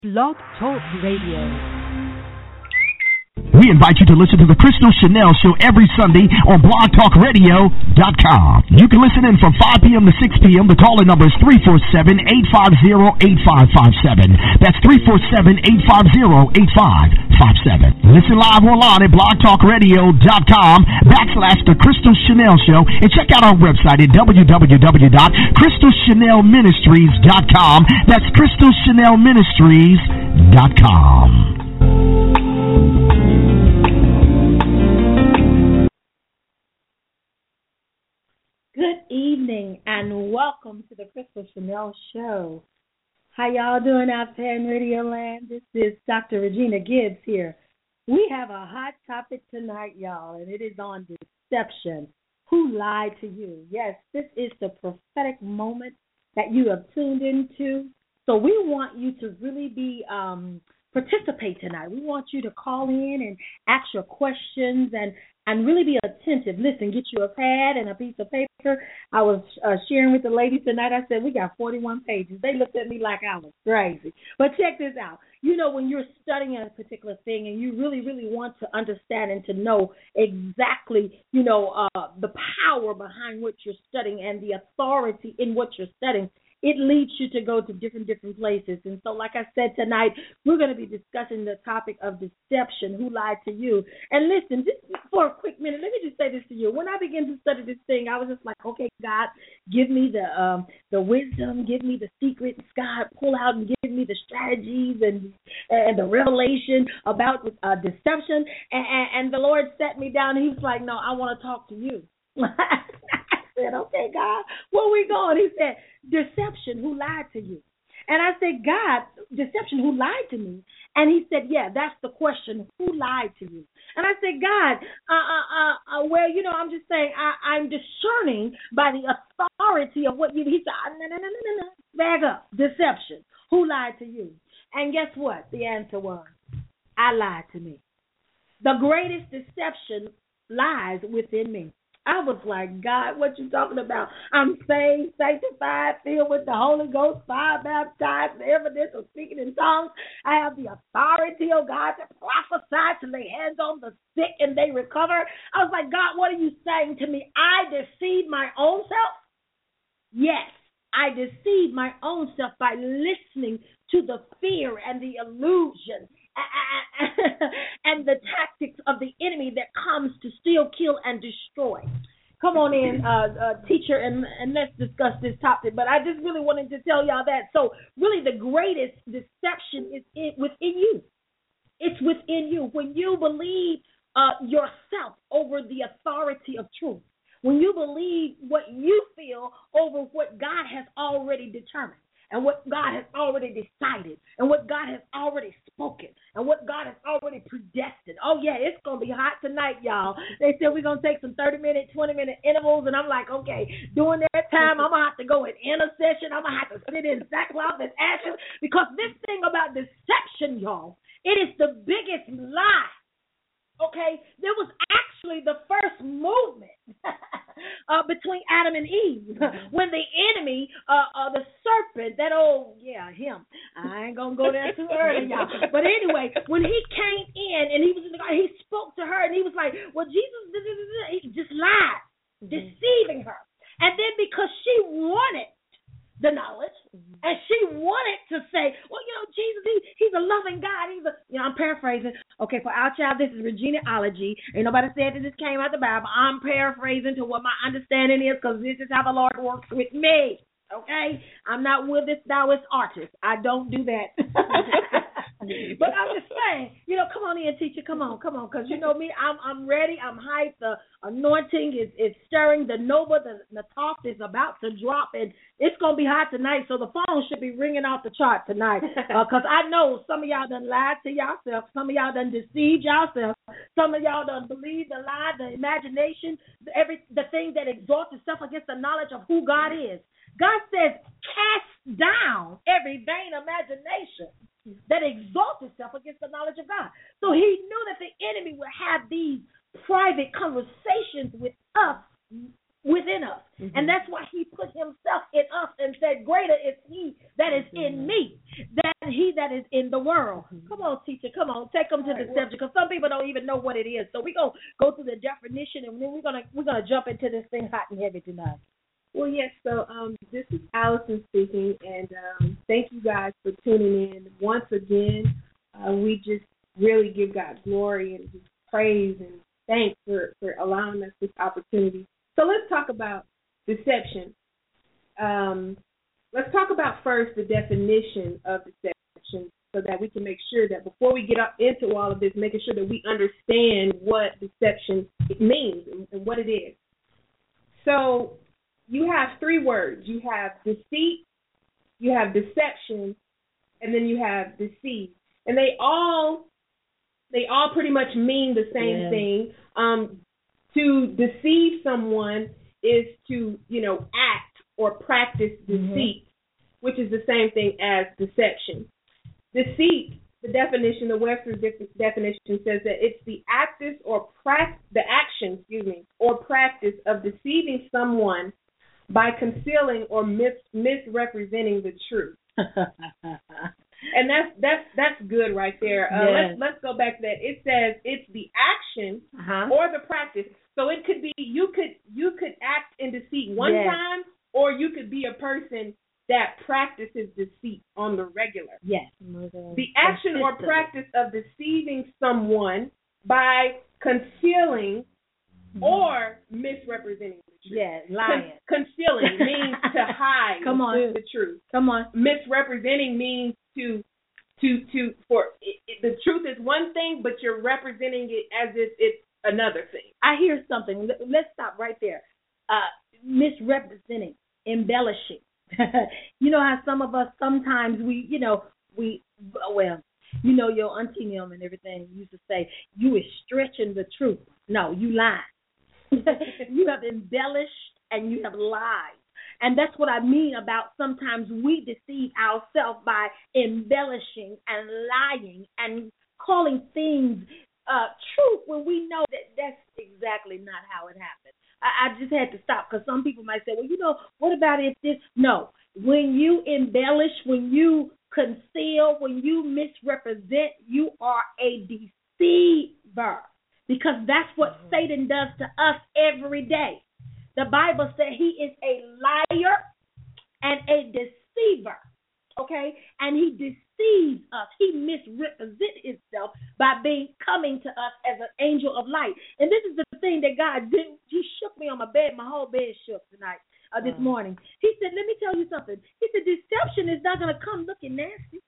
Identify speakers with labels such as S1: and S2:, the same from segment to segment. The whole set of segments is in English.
S1: Blog Talk Radio.
S2: We invite you to listen to the Crystal Chanel Show every Sunday on blogtalkradio.com. You can listen in from 5 p.m. to 6 p.m. The calling number is 347-850-8557. That's 347-850-8557. Listen live online at blogtalkradio.com/The Crystal Chanel Show. And check out our website at www.crystalchanelministries.com. That's crystalchanelministries.com.
S3: Good evening and welcome to the Crystal Chanel Show. How y'all doing out there in Radio Land? This is Dr. Regina Gibbs here. We have a hot topic tonight, y'all, and it is on deception. Who lied to you? Yes, this is the prophetic moment that you have tuned into. So we want you to really be participate tonight. We want you to call in and ask your questions and really be attentive. Listen, get you a pad and a piece of paper. I was sharing with the ladies tonight. I said, we got 41 pages. They looked at me like I was crazy. But check this out. You know, when you're studying a particular thing and you really, really want to understand and to know exactly, the power behind what you're studying and the authority in what you're studying, it leads you to go to different places. And so, like I said tonight, we're going to be discussing the topic of deception, who lied to you. And listen, just for a quick minute, let me just say this to you. When I began to study this thing, I was just like, okay, God, give me the wisdom, give me the secrets, God, pull out and give me the strategies and the revelation about deception. And the Lord sat me down and he was like, no, I want to talk to you. I said, okay, God, where we going? He said, deception, who lied to you? And I said, God, deception, who lied to me? And he said, yeah, that's the question, who lied to you? And I said, God, I'm just saying, I'm discerning by the authority of what you, he said, no, back up, deception, who lied to you? And guess what? The answer was, I lied to me. The greatest deception lies within me. I was like, God, what you talking about? I'm saved, sanctified, filled with the Holy Ghost, fire baptized, the evidence of speaking in tongues. I have the authority, oh God, to prophesy, to lay hands on the sick and they recover. I was like, God, what are you saying to me? I deceived my own self? Yes, I deceived my own self by listening to the fear and the illusion and the tactics of the enemy that comes to steal, kill, and destroy. Come on in, teacher, and let's discuss this topic. But I just really wanted to tell y'all that. So really the greatest deception is within you. It's within you. When you believe yourself over the authority of truth. When you believe what you feel over what God has already determined. And what God has already decided, and what God has already spoken, and what God has already predestined. Oh, yeah, it's going to be hot tonight, y'all. They said we're going to take some 30-minute, 20-minute intervals, and I'm like, okay, during that time, I'm going to have to go in intercession. I'm going to have to sit in sackcloth and ashes, because this thing about deception, y'all, it is the biggest lie. Okay, there was actually the first movement between Adam and Eve when the enemy, the serpent, him. I ain't gonna go there too early, y'all. But anyway, when he came in and he was in the garden, he spoke to her and he was like, "Well, Jesus, he just lied, deceiving her." And then because she wanted the knowledge, and she wanted to say, well, Jesus, he's a loving God. I'm paraphrasing. Okay, for our child, this is Reginaology. Ain't nobody said that this came out the Bible. I'm paraphrasing to what my understanding is, because this is how the Lord works with me. Okay? I'm not Withers Thouist artist. I don't do that. But I'm just saying, come on in, teacher. Come on, because you know me, I'm ready. I'm hyped. The anointing is stirring. The Nova, the talk is about to drop, and it's going to be hot tonight, so the phone should be ringing off the chart tonight, because I know some of y'all done lied to yourself. Some of y'all done deceived yourself. Some of y'all done believed the lie, the imagination, the thing that exalts itself against the knowledge of who God is. God says, cast down every vain imagination that exalts itself against the knowledge of God. So he knew that the enemy would have these private conversations with us, within us. Mm-hmm. And that's why he put himself in us and said, greater is he that is in me than he that is in the world. Come on, teacher. Come on. Take them to deception, because some people don't even know what it is. So we're going to go through the definition, and then we're gonna jump into this thing hot and heavy tonight.
S4: Well, yes, so this is Allison speaking, and thank you guys for tuning in. Once again, we just really give God glory and just praise and thanks for allowing us this opportunity. So let's talk about deception. Let's talk about first the definition of deception, so that we can make sure that before we get up into all of this, making sure that we understand what deception means and what it is. So you have three words. You have deceit, you have deception, and then you have deceit. And they all pretty much mean the same thing. To deceive someone is to, act or practice deceit, which is the same thing as deception. Deceit, the definition, the Webster's definition says that it's the action or practice of deceiving someone by concealing or misrepresenting the truth. And that's good right there. Let's go back to that. It says it's the action or the practice. So it could be you could act in deceit one time, or you could be a person that practices deceit on the regular. Yes. The action or practice of deceiving someone by concealing or misrepresenting the truth. Yeah, lying. Concealing means to hide the truth. Come on. Misrepresenting means the truth is one thing, but you're representing it as if it's another thing.
S3: I hear something. Let's stop right there. Misrepresenting, embellishing. You know how some of us sometimes your auntie Mim and everything used to say, you is stretching the truth. No, you lying. You have embellished and you have lied. And that's what I mean about sometimes we deceive ourselves by embellishing and lying and calling things truth when we know that that's exactly not how it happened. I just had to stop, because some people might say, well, what about if this? No. When you embellish, when you conceal, when you misrepresent, you are a deceiver, because that's what Satan does to us every day. The Bible said he is a liar and a deceiver, okay? And he deceives us. He misrepresents himself by coming to us as an angel of light. And this is the thing that God did. He shook me on my bed. My whole bed shook tonight, this morning. He said, let me tell you something. He said, deception is not going to come looking nasty.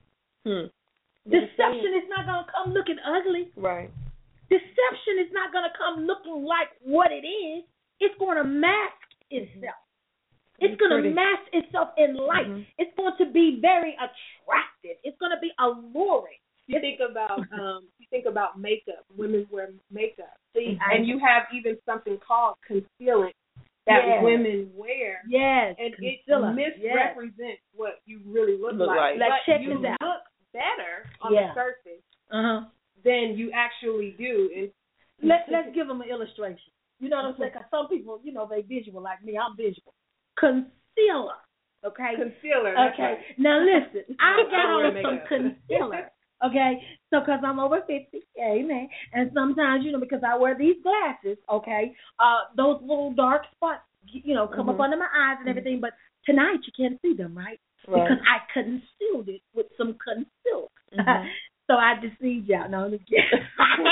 S3: Deception is not going to come looking ugly. Right. Deception is not going to come looking like what it is. It's going to mask itself. It's going to mask itself in light. It's going to be very attractive. It's going to be alluring.
S4: You think about makeup. Women wear makeup. See, and you have even something called concealant that women wear. Yes. And it misrepresents what you really look like. But check you look better on the surface than you actually do.
S3: Let's give them an illustration. You know what I'm saying? Because some people, they visual like me. I'm visual. Concealer. Okay?
S4: Concealer.
S3: Okay. Right. Now, listen. I got on some concealer. Okay? So, because I'm over 50. Amen. And sometimes, because I wear these glasses, okay, those little dark spots, come up under my eyes and everything. But tonight, you can't see them, right? Because I concealed it with some concealer. So I deceived y'all. No, I'm just kidding.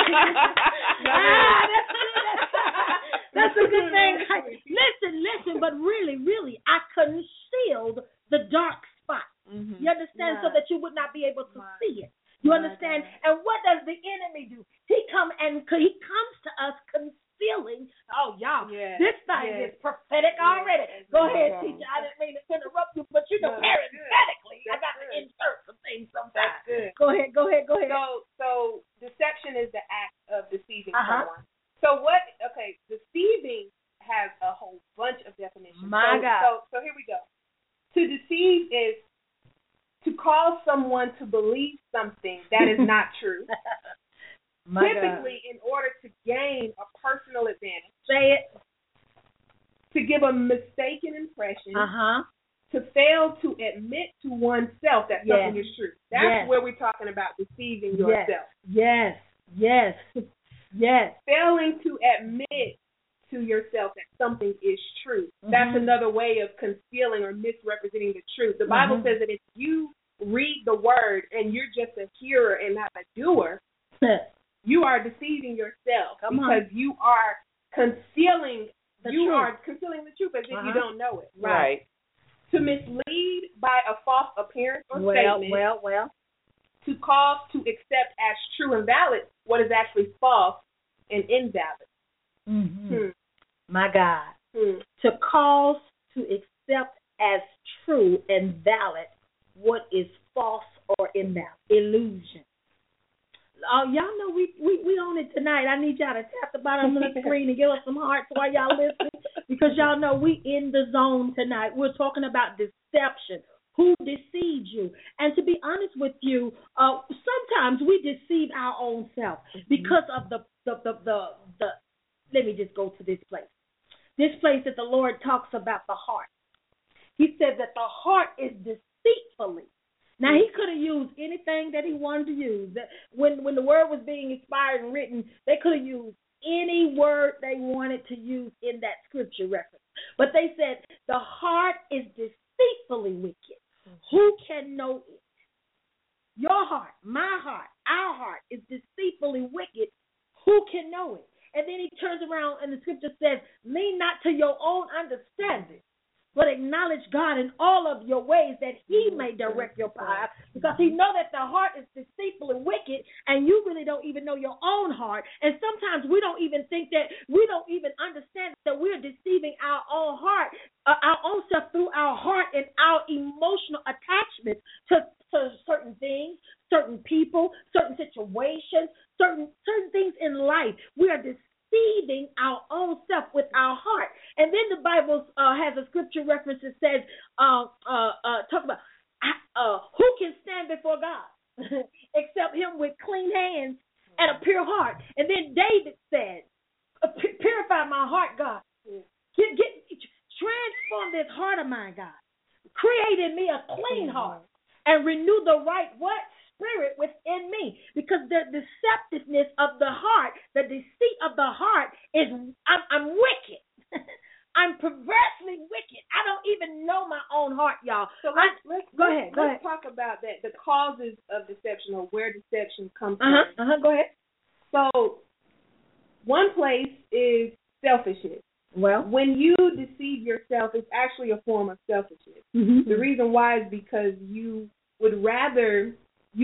S3: That's a good thing. Listen, but really, I concealed the dark spot. You understand? So that you would not be able to see it. You understand? And what does the enemy do? He comes to us concealing. Oh, y'all, this thing is prophetic already. Go ahead, teacher. I didn't mean to interrupt you, but parenthetically, I got to insert some things sometimes. That's good. Go ahead.
S4: So deception is the act of deceiving someone. So deceiving has a whole bunch of definitions. So here we go. To deceive is to cause someone to believe something that is not true. Typically in order to gain a personal advantage.
S3: Say it.
S4: To give a mistaken impression. to fail to admit to oneself that something is true. That's where we're talking about deceiving yourself.
S3: Yes.
S4: Failing to admit to yourself that something is true. That's another way of concealing or misrepresenting the truth. The Bible says that if you read the word and you're just a hearer and not a doer, you are deceiving yourself because you are concealing the truth as if you don't know it.
S5: Right.
S4: To mislead by a false appearance or statement.
S3: Well.
S4: To cause to accept as true and valid what is actually false and invalid.
S3: My God. To cause to accept as true and valid what is false or invalid. Illusion. Y'all know we on it tonight. I need y'all to tap the bottom of the screen and give us some hearts while y'all listening, because y'all know we in the zone tonight. We're talking about deception. Who deceived you? And to be honest with you, sometimes we deceive our own self because of the let me just go to this place. This place that the Lord talks about the heart. He said that the heart is deceitfully. Now, he could have used anything that he wanted to use. When the word was being inspired and written, they could have used any word they wanted to use in that scripture reference. But they said the heart is deceitfully wicked. Who can know it? Your heart, my heart, our heart is deceitfully wicked. Who can know it? And then he turns around and the scripture says, lean not to your own understanding, but acknowledge God in all of your ways that he may direct your path, because he know that the heart is deceitful and wicked, and you really don't even know your own heart. And sometimes we don't even think that, we don't even understand that we're deceiving our own heart, our own self through our heart and our emotional attachments to certain things, certain people, certain situations, certain things in life. We are deceiving our own self with our heart. And then the Bible has a scripture reference that says, talk about who can stand before God except him with clean hands and a pure heart. And then David said, purify my heart, God. Transform this heart of mine, God. Create in me a clean heart and renew the right spirit within me. Because the deceptiveness of the heart, the deceit of the heart is, I'm wicked. I'm perversely wicked. I don't even know my own heart, y'all.
S4: So let's
S3: go ahead.
S4: Let's talk about that, the causes of deception, or where deception comes from.
S3: Go ahead.
S4: So one place is selfishness.
S3: Well,
S4: when you deceive yourself, it's actually a form of selfishness. The reason why is because you would rather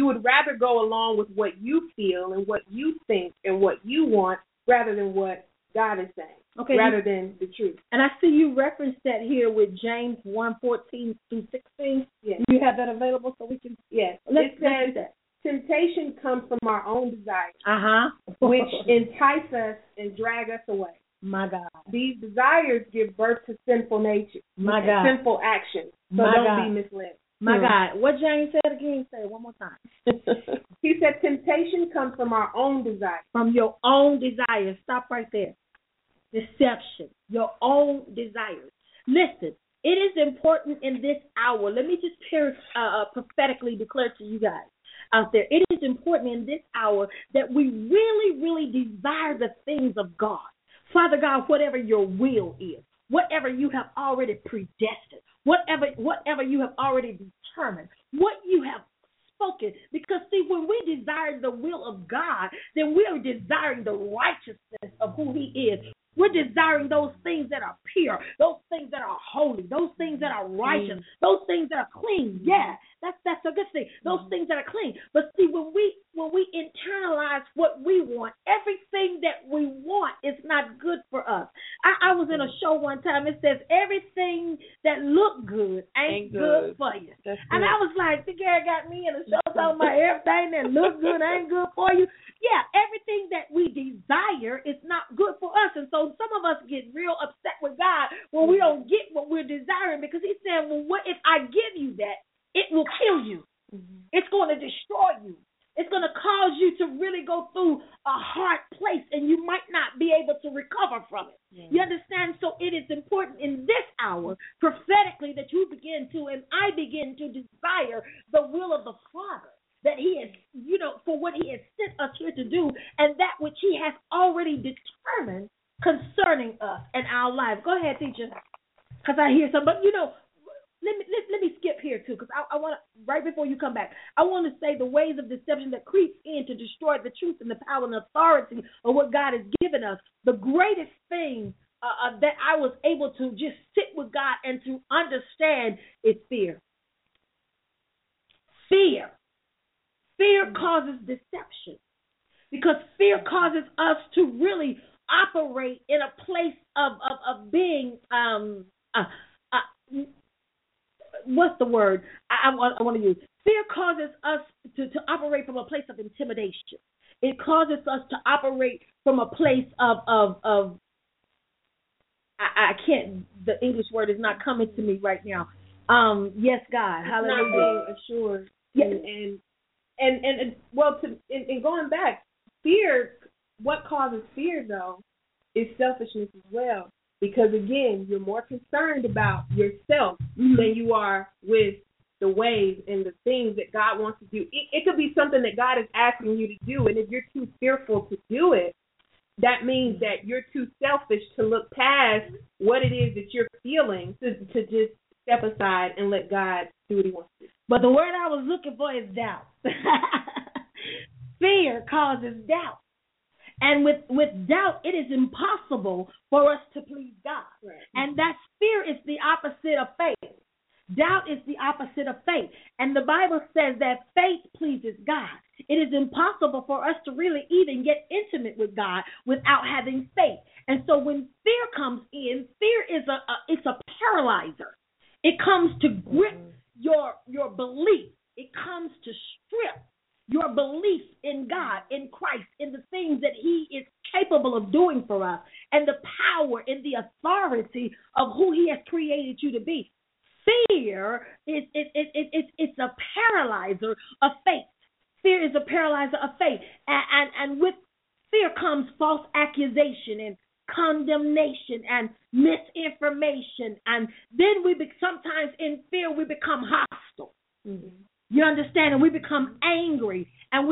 S4: go along with what you feel and what you think and what you want rather than what God is saying, rather than the truth.
S3: And I see you referenced that here with James 1:14 through 16.
S4: Yes.
S3: You have that available so we can.
S4: Yes.
S3: Let's
S4: do that. Temptation comes from our own desires, which entice us and drag us away.
S3: My God.
S4: These desires give birth to sinful nature, sinful actions. So don't be misled.
S3: My God. What James said again? Say it one more time.
S4: He said temptation comes from our own desires.
S3: From your own desires. Stop right there. Deception. Your own desires. Listen, it is important in this hour. Let me just prophetically declare to you guys out there. It is important in this hour that we really, really desire the things of God. Father God, whatever your will is, whatever you have already predestined, whatever you have already determined, what you have spoken. Because, see, when we desire the will of God, then we are desiring the righteousness of who he is. We're desiring those things that are pure, those things that are holy, those things that are righteous, those things that are clean. Yeah, that's a good thing. Those things that are clean. But see, when we internalize what we want, everything that we want is not good for us. I was in a show one time. It says everything that look good ain't good for you. And I was like, the guy got me in a show talking about everything that look good ain't good for you. Yeah, everything that we desire is not good for us. And so some of us get real upset with God when we don't get what we're desiring, because he's saying, well, what if I give you that? It will kill you. It's going to destroy you. It's going to cause you to really go through a hard place, and you might not be able to recover from it. You understand? So it is important in this hour, prophetically, that you begin to for what he has sent us here to do, and that which he has already determined concerning us and our lives. Go ahead, teacher, because I hear some. But let me skip here too, because I want to, right before you come back, I want to say the ways of deception that creeps in to destroy the truth and the power and authority of what God has given us. The greatest thing that I was able to just sit with God and to understand is fear. Fear causes deception, because fear causes us to really operate in a place of being what's the word I want to use? Fear causes us to operate from a place of intimidation. It causes us to operate from a place of I can't, the English word is not coming to me right now. Yes, God,
S4: it's
S3: hallelujah.
S4: Not being assured.
S3: Yes.
S4: And going back, fear, what causes fear though is selfishness as well. Because again, you're more concerned about yourself than you are with the ways and the things that God wants to do. It could be something that God is asking you to do, and if you're too fearful to do it, that means that you're too selfish to look past what it is that you're feeling to just step aside and let God do what he wants to do.
S3: But the word I was looking for is doubt. Fear causes doubt. And with doubt, it is impossible for us to please God.
S4: Right.
S3: And that fear is the opposite of faith. Doubt is the opposite of faith. And the Bible says that faith pleases God. It is impossible for us to really even get intimate with God without having faith. And so when fear comes in, fear is it's a paralyzer. It comes to grip your belief. It comes to strip your belief in God, in Christ, in the things that he is capable of doing for us, and the power and the authority of who he has created you to be. Fear is it's a paralyzer of faith. Fear is a paralyzer of faith. And with fear comes false accusation and condemnation and misinformation. And then sometimes in fear we become hostile. Mm-hmm. You understand? And we become angry, and we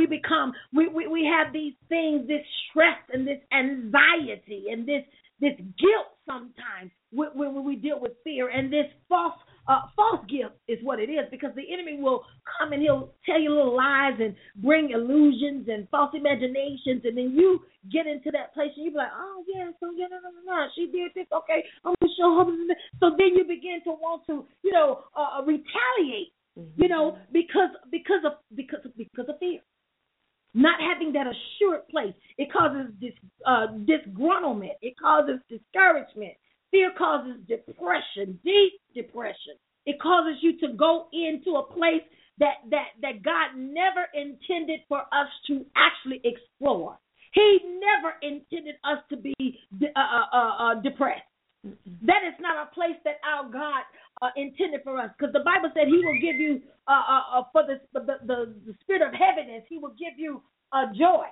S3: have these things, this stress and this anxiety and this guilt sometimes when we deal with fear, and this false guilt is what it is, because the enemy will come and he'll tell you little lies and bring illusions and false imaginations, and then you get into that place and you be like, oh yeah, so yeah, no, she did this, okay, I'm gonna show her. So then you begin to want to, retaliate. Because of fear. Not having that assured place. It causes disgruntlement. It causes discouragement. Fear causes depression, deep depression. It causes you to go into a place that God never intended for us to actually explore. He never intended us to be depressed. That is not a place that our God intended for us, because the Bible said he will give you for the spirit of heaviness, he will give you joy.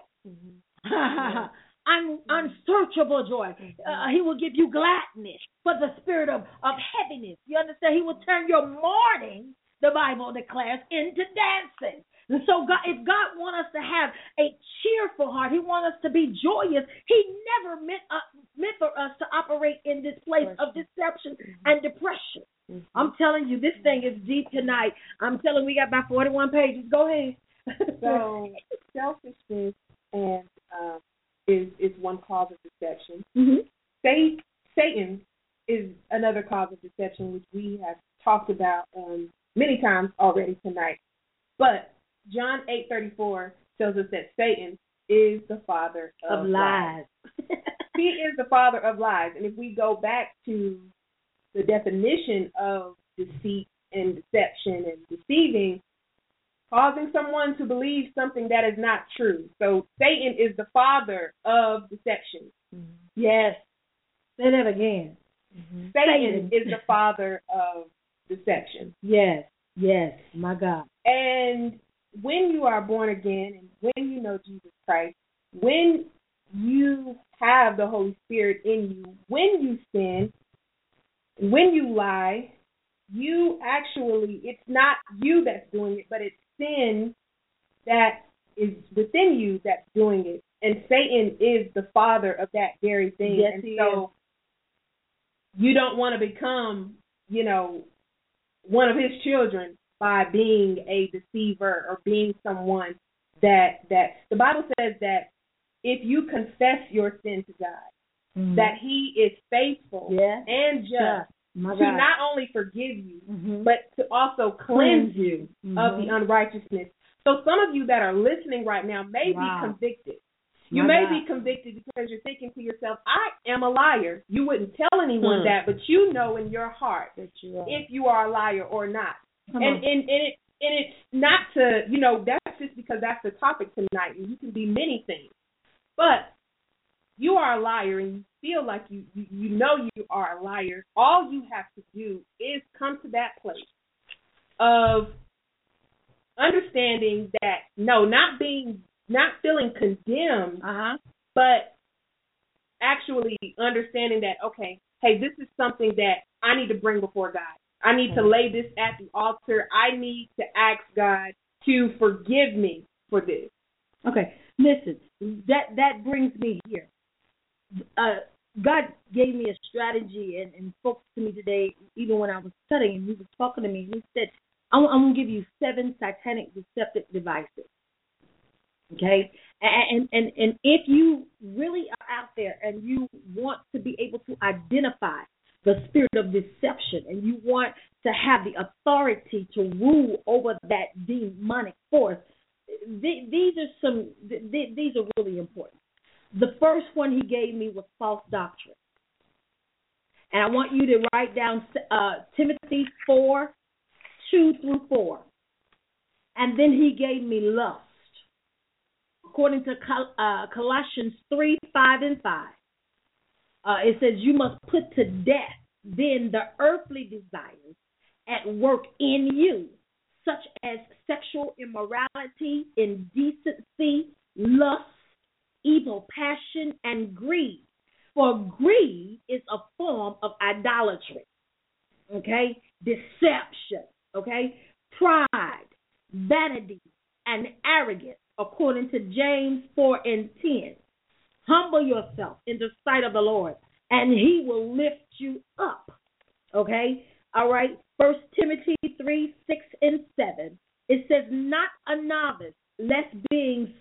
S3: Unsearchable joy. He will give you gladness for the spirit of heaviness. You understand? He will turn your mourning, the Bible declares, into dancing. And so if God wants us to have a cheerful heart, he wants us to be joyous, he never meant for us to operate in this place of deception and depression. Mm-hmm. I'm telling you, this thing is deep tonight. I'm telling you, we got about 41 pages. Go ahead.
S4: So selfishness and is one cause of deception.
S3: Mm-hmm.
S4: Satan is another cause of deception, which we have talked about many times already tonight. But John 8:34 tells us that Satan is the father of lies. He is the father of lies. And if we go back to the definition of deceit and deception and deceiving, causing someone to believe something that is not true. So Satan is the father of deception.
S3: Mm-hmm. Yes. Say that again.
S4: Mm-hmm. Satan is the father of deception.
S3: Yes. Yes. My God.
S4: And when you are born again and when you know Jesus Christ, when you have the Holy Spirit in you, when you sin, when you lie, you actually, it's not you that's doing it, but it's sin that is within you that's doing it. And Satan is the father of that very thing.
S3: Yes,
S4: and
S3: he
S4: so you don't want to become, one of his children by being a deceiver or being someone that the Bible says that if you confess your sin to God, that he is faithful and just to not only forgive you, but to also cleanse you of the unrighteousness. So some of you that are listening right now may be convicted. You may be convicted because you're thinking to yourself, I am a liar. You wouldn't tell anyone that, but you know in your heart that if you are a liar or not. And it's not to, that's just because that's the topic tonight, and you can be many things. But you are a liar and you feel like you know you are a liar. All you have to do is come to that place of understanding that, not feeling condemned, but actually understanding that, okay, hey, this is something that I need to bring before God. I need to lay this at the altar. I need to ask God to forgive me for this.
S3: Okay, listen, that brings me here. God gave me a strategy and spoke to me today, even when I was studying. He was talking to me. He said, I'm going to give you 7 satanic deceptive devices. Okay? And if you really are out there and you want to be able to identify the spirit of deception and you want to have the authority to rule over that demonic force, these are really important. The first one he gave me was false doctrine. And I want you to write down Timothy 4:2-4. And then he gave me lust. According to Colossians 3:5-5. It says you must put to death then the earthly desires at work in you, such as sexual immorality, indecency, lust, evil passion, and greed. For greed is a form of idolatry, okay? Deception, okay? Pride, vanity, and arrogance, according to James 4:10. Humble yourself in the sight of the Lord, and he will lift you up, okay? All right, 1 Timothy 3:6-7. It says, not a novice, lest being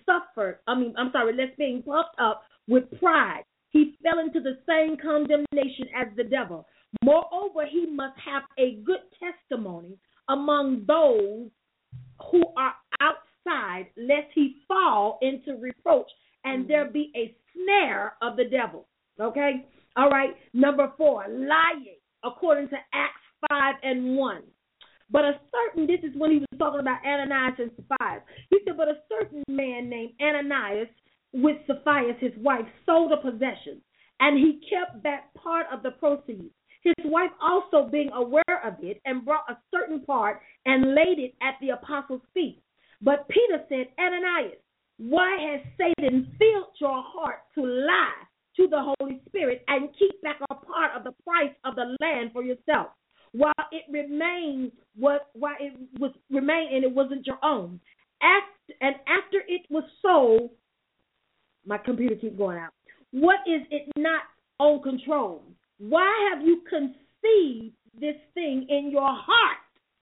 S3: puffed up with pride, he fell into the same condemnation as the devil. Moreover, he must have a good testimony among those who are outside, lest he fall into reproach and there be a snare of the devil. Okay? All right. Number 4, lying, according to Acts 5:1. But this is when he was talking about Ananias and Sapphira. He said, but a certain man named Ananias with Sapphira, his wife, sold a possession, and he kept back part of the proceeds. His wife also being aware of it and brought a certain part and laid it at the apostles' feet. But Peter said, Ananias, why has Satan filled your heart to lie to the Holy Spirit and keep back a part of the price of the land for yourself, while it remained and it wasn't your own? After it was sold, my computer keeps going out. What is it not on control? Why have you conceived this thing in your heart?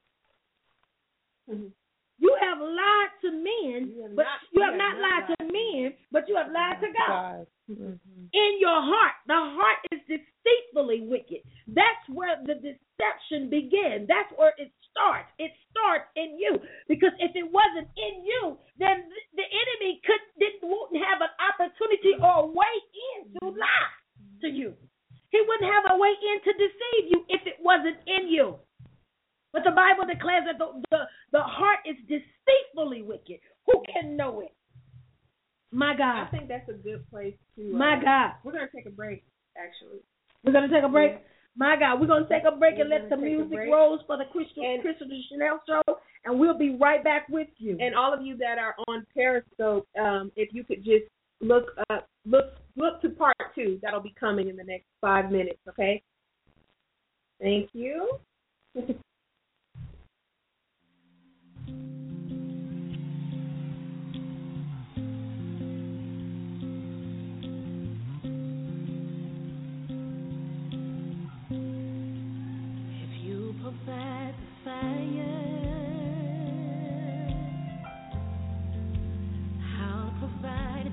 S3: Mm-hmm. You have lied to men, but you have not lied to men, but you have lied to God. Mm-hmm. In your heart, the heart is deceitfully wicked. That's where the deception begins. That's where it starts. It starts in you, because if it wasn't in you, then the enemy wouldn't have an opportunity or a way in to lie to you. He wouldn't have a way in to deceive you if it wasn't in you. But the Bible declares that the heart is deceitfully wicked. Who can know it? My God.
S4: I think that's a good place to...
S3: My God.
S4: We're going to take a break, actually.
S3: We're going to take a break? Yeah. My God. We're going to take a break and let the music roll for the Crystal Chanel Show, and we'll be right back with you.
S4: And all of you that are on Periscope, if you could just look to part 2. That'll be coming in the next 5 minutes, okay? Thank you.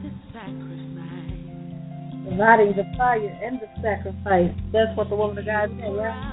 S3: Providing the fire and the sacrifice. That's what the woman of God said, yeah?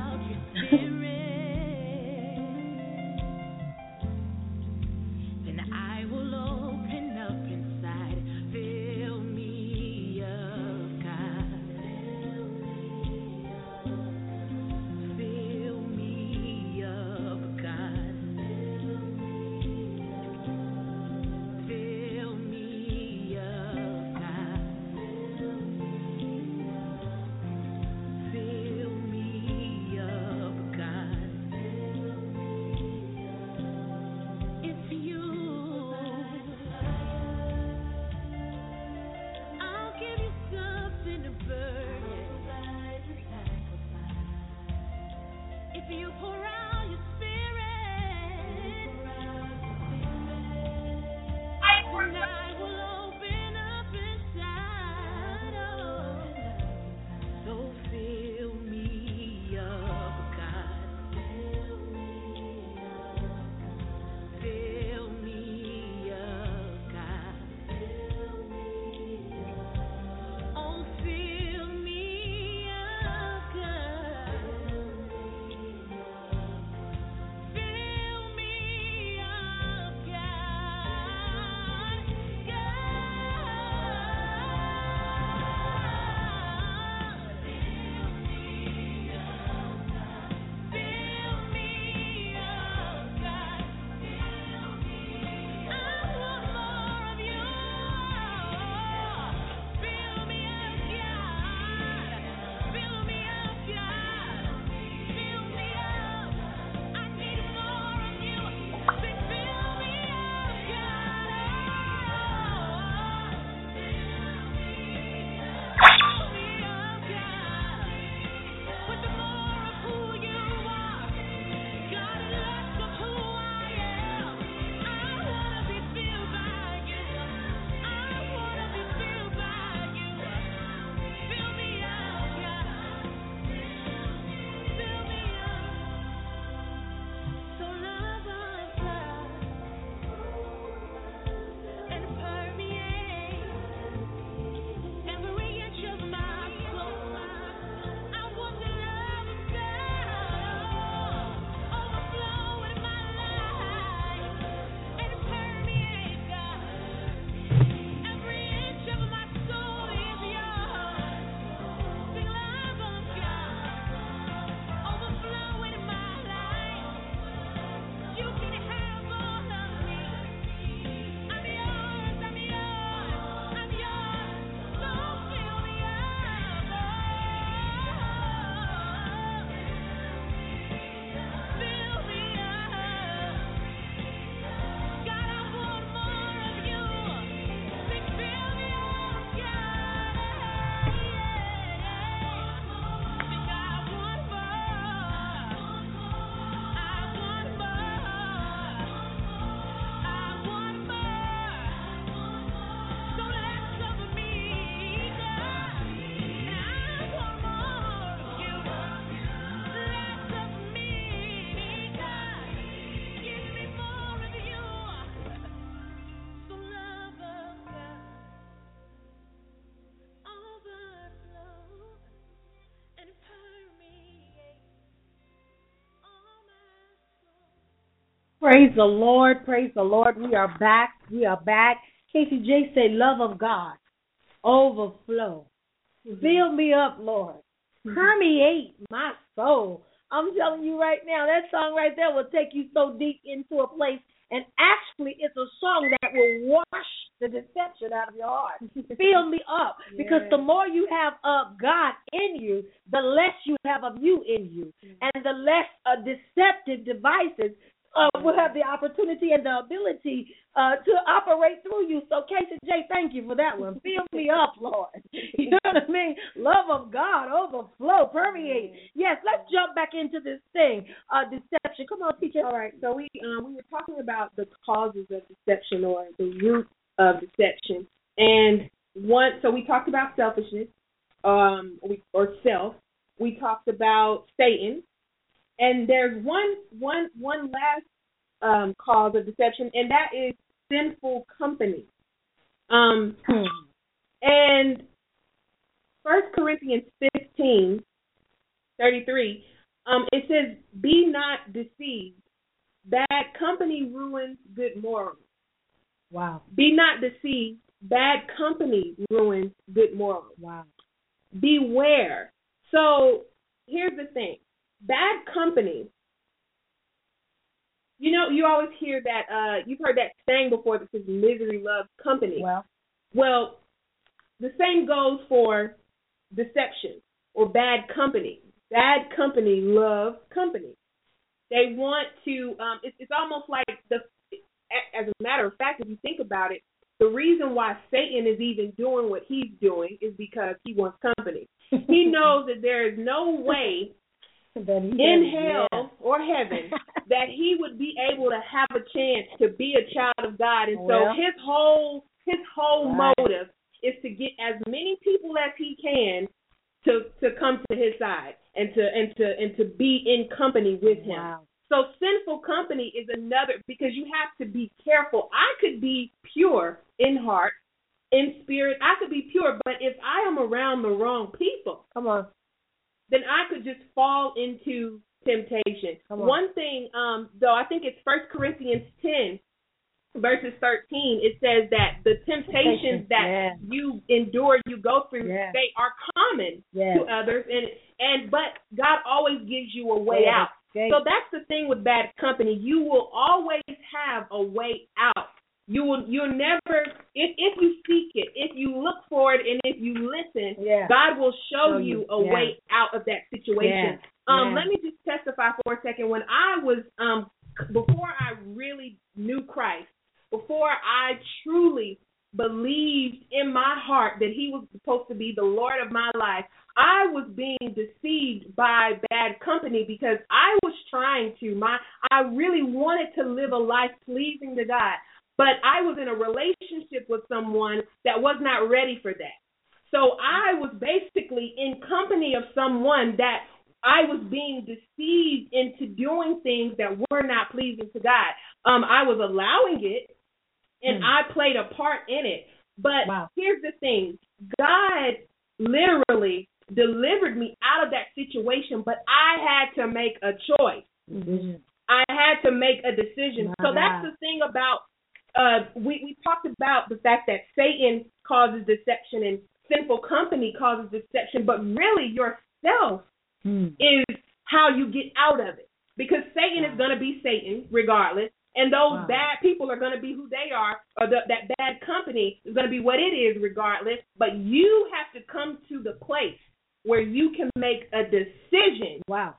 S3: Praise the Lord. Praise the Lord. We are back. We are back. Casey J said, love of God, overflow. Fill me up, Lord. Permeate my soul. I'm telling you right now, that song right there will take you so deep into a place. And actually, it's a song that will wash the deception out of your heart. Fill me up. Because the more you have of God in you, the less you have of you in you. And the less deceptive devices will have the opportunity and the ability to operate through you. So, Casey J, thank you for that one. Fill me up, Lord. You know what I mean? Love of God, overflow, permeate. Yes, let's jump back into this thing, deception. Come on, teacher.
S4: All right, so we were talking about the causes of deception or the root of deception. And so we talked about selfishness or self. We talked about Satan. And there's one last cause of deception, and that is sinful company. And 1 Corinthians 15:33, it says, "Be not deceived. Bad company ruins good morals."
S3: Wow.
S4: Be not deceived. Bad company ruins good morals.
S3: Wow.
S4: Beware. So here's the thing. Bad company, you know, you always hear that, you've heard that saying before that says misery loves company. Well, the same goes for deception or bad company. Bad company loves company. They want to, it's almost like, as a matter of fact, if you think about it, the reason why Satan is even doing what he's doing is because he wants company. He knows that there is no way in hell or heaven that he would be able to have a chance to be a child of God. And so his whole motive is to get as many people as he can to come to his side and to be in company with him.
S3: Wow.
S4: So sinful company is another, because you have to be careful. I could be pure in heart, in spirit. I could be pure, but if I am around the wrong people,
S3: come on,
S4: then I could just fall into temptation. One thing, though, I think it's 1 Corinthians 10, verses 13. It says that the temptations that you endure, you go through, they are common to others, but God always gives you a way out. So that's the thing with bad company. You will always have a way out. You'll never, if you seek it, if you look for it, and if you listen, God will show you a way out of that situation. Let me just testify for a second. When I was, before I really knew Christ, before I truly believed in my heart that he was supposed to be the Lord of my life, I was being deceived by bad company because I was trying to. I really wanted to live a life pleasing to God, but I was in a relationship with someone that was not ready for that. So I was basically in company of someone that I was being deceived into doing things that were not pleasing to God. I was allowing it, and I played a part in it. But here's the thing. God literally delivered me out of that situation, but I had to make a choice. I had to make a decision. So that's the thing about, we talked about the fact that Satan causes deception and sinful company causes deception, but really yourself is how you get out of it. Because Satan is going to be Satan regardless, and those bad people are going to be who they are, or that bad company is going to be what it is regardless, but you have to come to the place where you can make a decision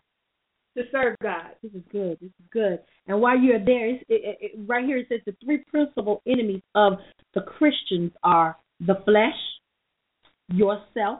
S4: to serve God.
S3: This is good. This is good. And while you're there, right here it says the three principal enemies of the Christians are the flesh, yourself,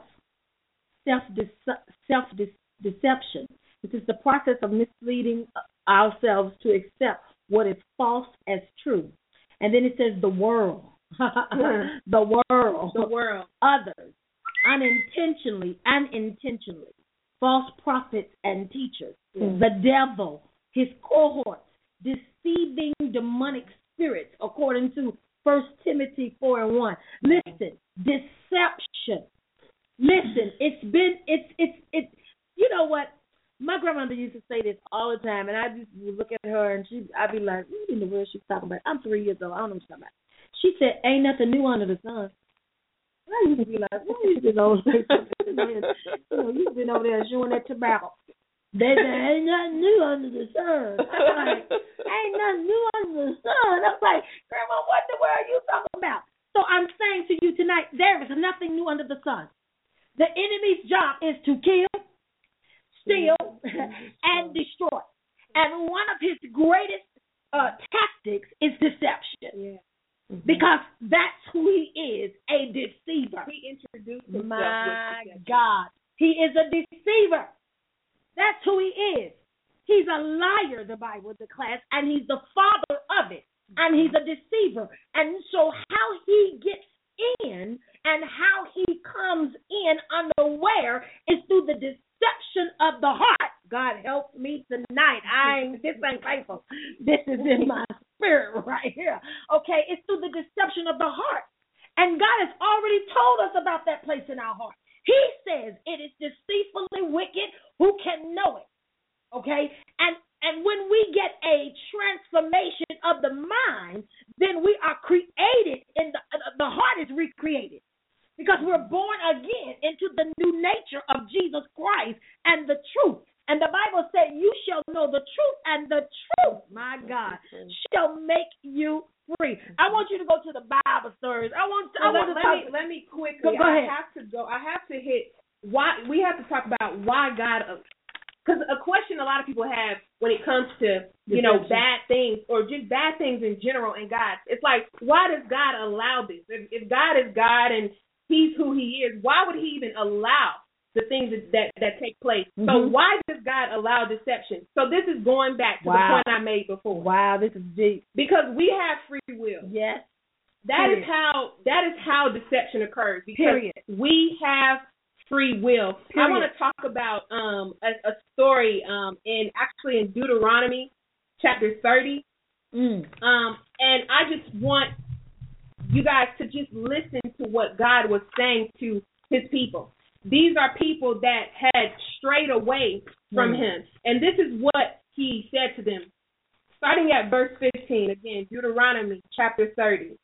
S3: self-deception. This is the process of misleading ourselves to accept what is false as true. And then it says the world, the world, others, unintentionally and intentionally, false prophets and teachers, the devil, his cohorts, deceiving demonic spirits, according to 1 Timothy 4:1. Listen, deception. Listen, it's you know what? My grandmother used to say this all the time, and I just would look at her and I'd be like, what in the world she's talking about? I'm 3 years old. I don't know what she's talking about. She said, ain't nothing new under the sun. And I used to be like, what is this old lady? You've been over there chewing that tobacco. They said, ain't nothing new under the sun. I'm like, ain't nothing new under the sun. I'm like, Grandma, what in the world are you talking about? So I'm saying to you tonight, there is nothing new under the sun. The enemy's job is to kill, steal, and destroy. And one of his greatest tactics is deception. Because that's who he is, a deceiver.
S4: He introduced himself
S3: My
S4: with deception.
S3: God. He is a deceiver. That's who he is. He's a liar, the Bible declares, and he's the father of it. And he's a deceiver. And so how he gets in and how he comes in unaware is through the deception of the heart. God help me tonight. This ain't faithful. This is in my spirit right here. Okay, it's through the deception of the heart. And God has already told us about that place in our heart. He says it is deceitfully wicked. Who can know it? Okay? And when we get a transformation of the mind, then we are created in the heart is recreated. Because we're born again into the new nature of Jesus Christ and the truth. And the Bible said, you shall know the truth, and the truth, my God, shall make you free. I want you to go to the Bible stories.
S4: Let me quickly.
S3: Go ahead.
S4: I have to hit why. We have to talk about why God. Because a question a lot of people have when it comes to bad things or just bad things in general in God. It's like, why does God allow this? If God is God and He's who He is, why would He even allow the things that take place? Mm-hmm. So why does God allow deception? So this is going back to the point I made before.
S3: Wow, this is deep.
S4: Because we have free will.
S3: Yes.
S4: That is how deception occurs. Because we have free will. I want to talk about a story in Deuteronomy chapter 30. And I just want you guys to just listen to what God was saying to His people. These are people that had strayed away from Him. And this is what He said to them. Starting at verse 15, again, Deuteronomy chapter 30.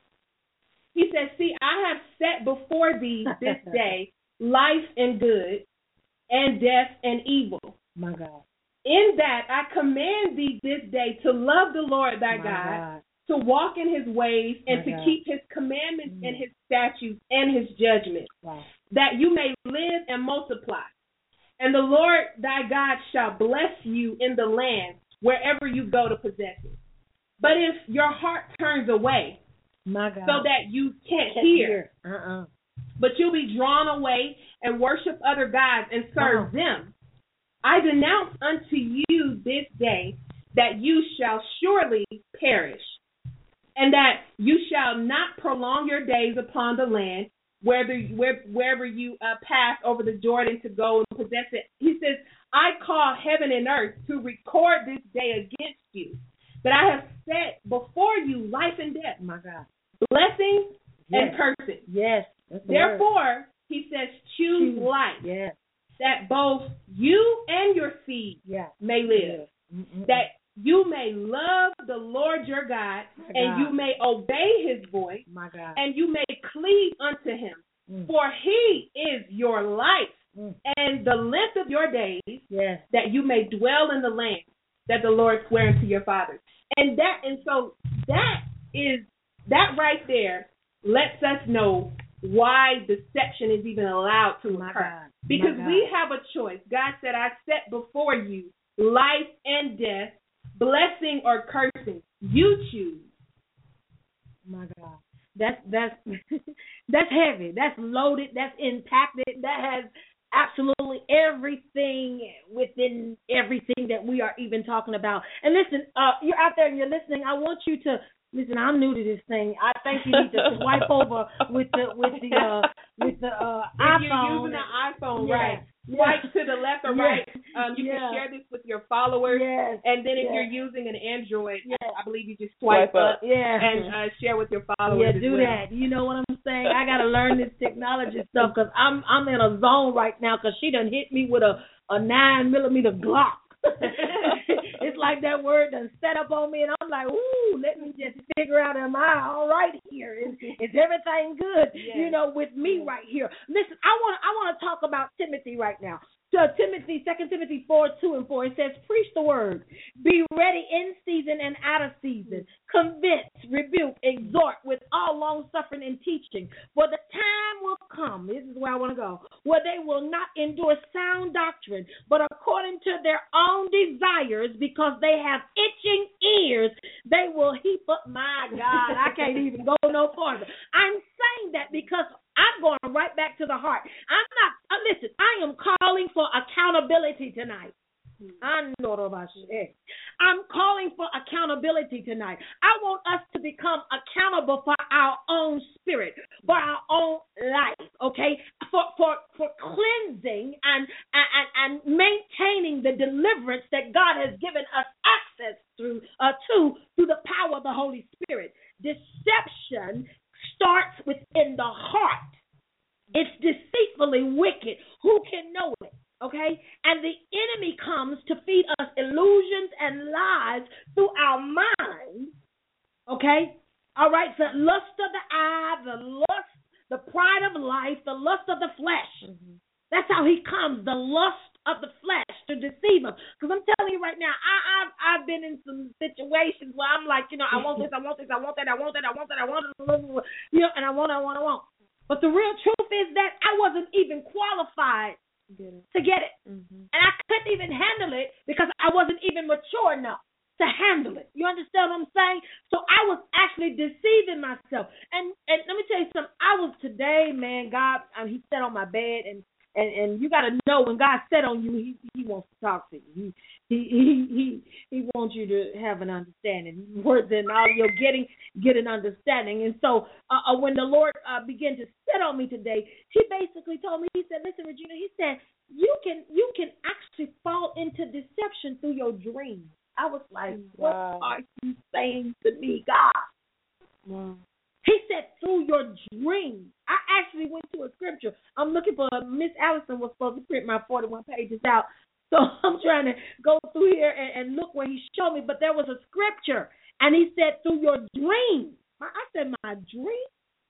S4: He says, see, I have set before thee this day life and good, and death and evil.
S3: My God.
S4: In that I command thee this day to love the Lord thy God, to walk in His ways, and to keep His commandments and His statutes and His judgments, that you may live and multiply. And the Lord thy God shall bless you in the land wherever you go to possess it. But if your heart turns away, so that you can't hear, but you'll be drawn away and worship other gods and serve them, I denounce unto you this day that you shall surely perish, and that you shall not prolong your days upon the land wherever you pass over the Jordan to go and possess it. He says, I call heaven and earth to record this day against you, that I have set before you life and death, my God, blessing and cursing. Yes. Therefore, he says, choose life, that both you and your seed may live, that you may love the Lord your God, and you may obey His voice, and you may cleave unto Him. For He is your life and the length of your days, that you may dwell in the land that the Lord sware unto your fathers. So that right there lets us know why deception is even allowed to occur. Because we have a choice. God said, I set before you life and death, blessing or cursing. You choose.
S3: My God. That's that's heavy. That's loaded. That's impacted. That has absolutely everything within everything that we are even talking about. And listen, you're out there and you're listening. I want you to listen. I'm new to this thing. I think you need to swipe over with the iPhone.
S4: If you're using an iPhone, right? Swipe to the left or right. You can share this with your followers. And then if you're using an Android, I believe you just swipe up and share with your followers.
S3: Do that. You know what I'm saying? I got to learn this technology stuff because I'm in a zone right now because she done hit me with a 9mm Glock. It's like that word done set up on me, and I'm like, ooh, let me just figure out, am I all right here? Is everything good, with me right here? Listen, I want to talk about Timothy right now. So 2 Timothy 4:2-4, it says, preach the word, be ready in season and out of season, convince, rebuke, exhort with all long suffering and teaching. For the time will come, this is where I want to go, where they will not endure sound doctrine, but according to their own desires, because they have itching ears, they will heap up. My God, I can't even go no farther. I'm saying that because I'm going right back to the heart. Listen, I am calling for accountability tonight. I'm calling for accountability tonight. I want us to become accountable for our own spirit, for our own life, okay? For cleansing and maintaining the deliverance that God has given us access to through the power of the Holy Spirit. Deception
S5: starts within the heart. It's deceitfully wicked. Who can know it? Okay? And the enemy comes to feed us illusions and lies through our minds. Okay? All right? So lust of the eye, the pride of life, the lust of the flesh. Mm-hmm. That's how he comes, the lust of the flesh, to deceive us. Because I'm telling you right now, I've been in some situations where I'm like, I want this, I want this, I want that, I want that, I want that, I want it, and I want. But the real truth is that I wasn't even qualified to get it. Mm-hmm. And I couldn't even handle it because I wasn't even mature enough to handle it. You understand what I'm saying? So I was actually deceiving myself. And let me tell you something. I was today, man, God, he sat on my bed, and you got to know when God sat on you, he wants to talk to you. He wants you to have an understanding. More than all you're get an understanding. And so when the Lord began to sit on me today, he basically told me, he said, listen, Regina, he said, you can actually fall into deception through your dreams. I was like, wow. What are you saying to me, God? Wow. He said, through your dreams. I actually went to a scripture. I'm looking for Miss Allison was supposed to print my 41 pages out. So I'm trying to go through here and look where he showed me. But there was a scripture. And he said, through your dreams. I said, my dream?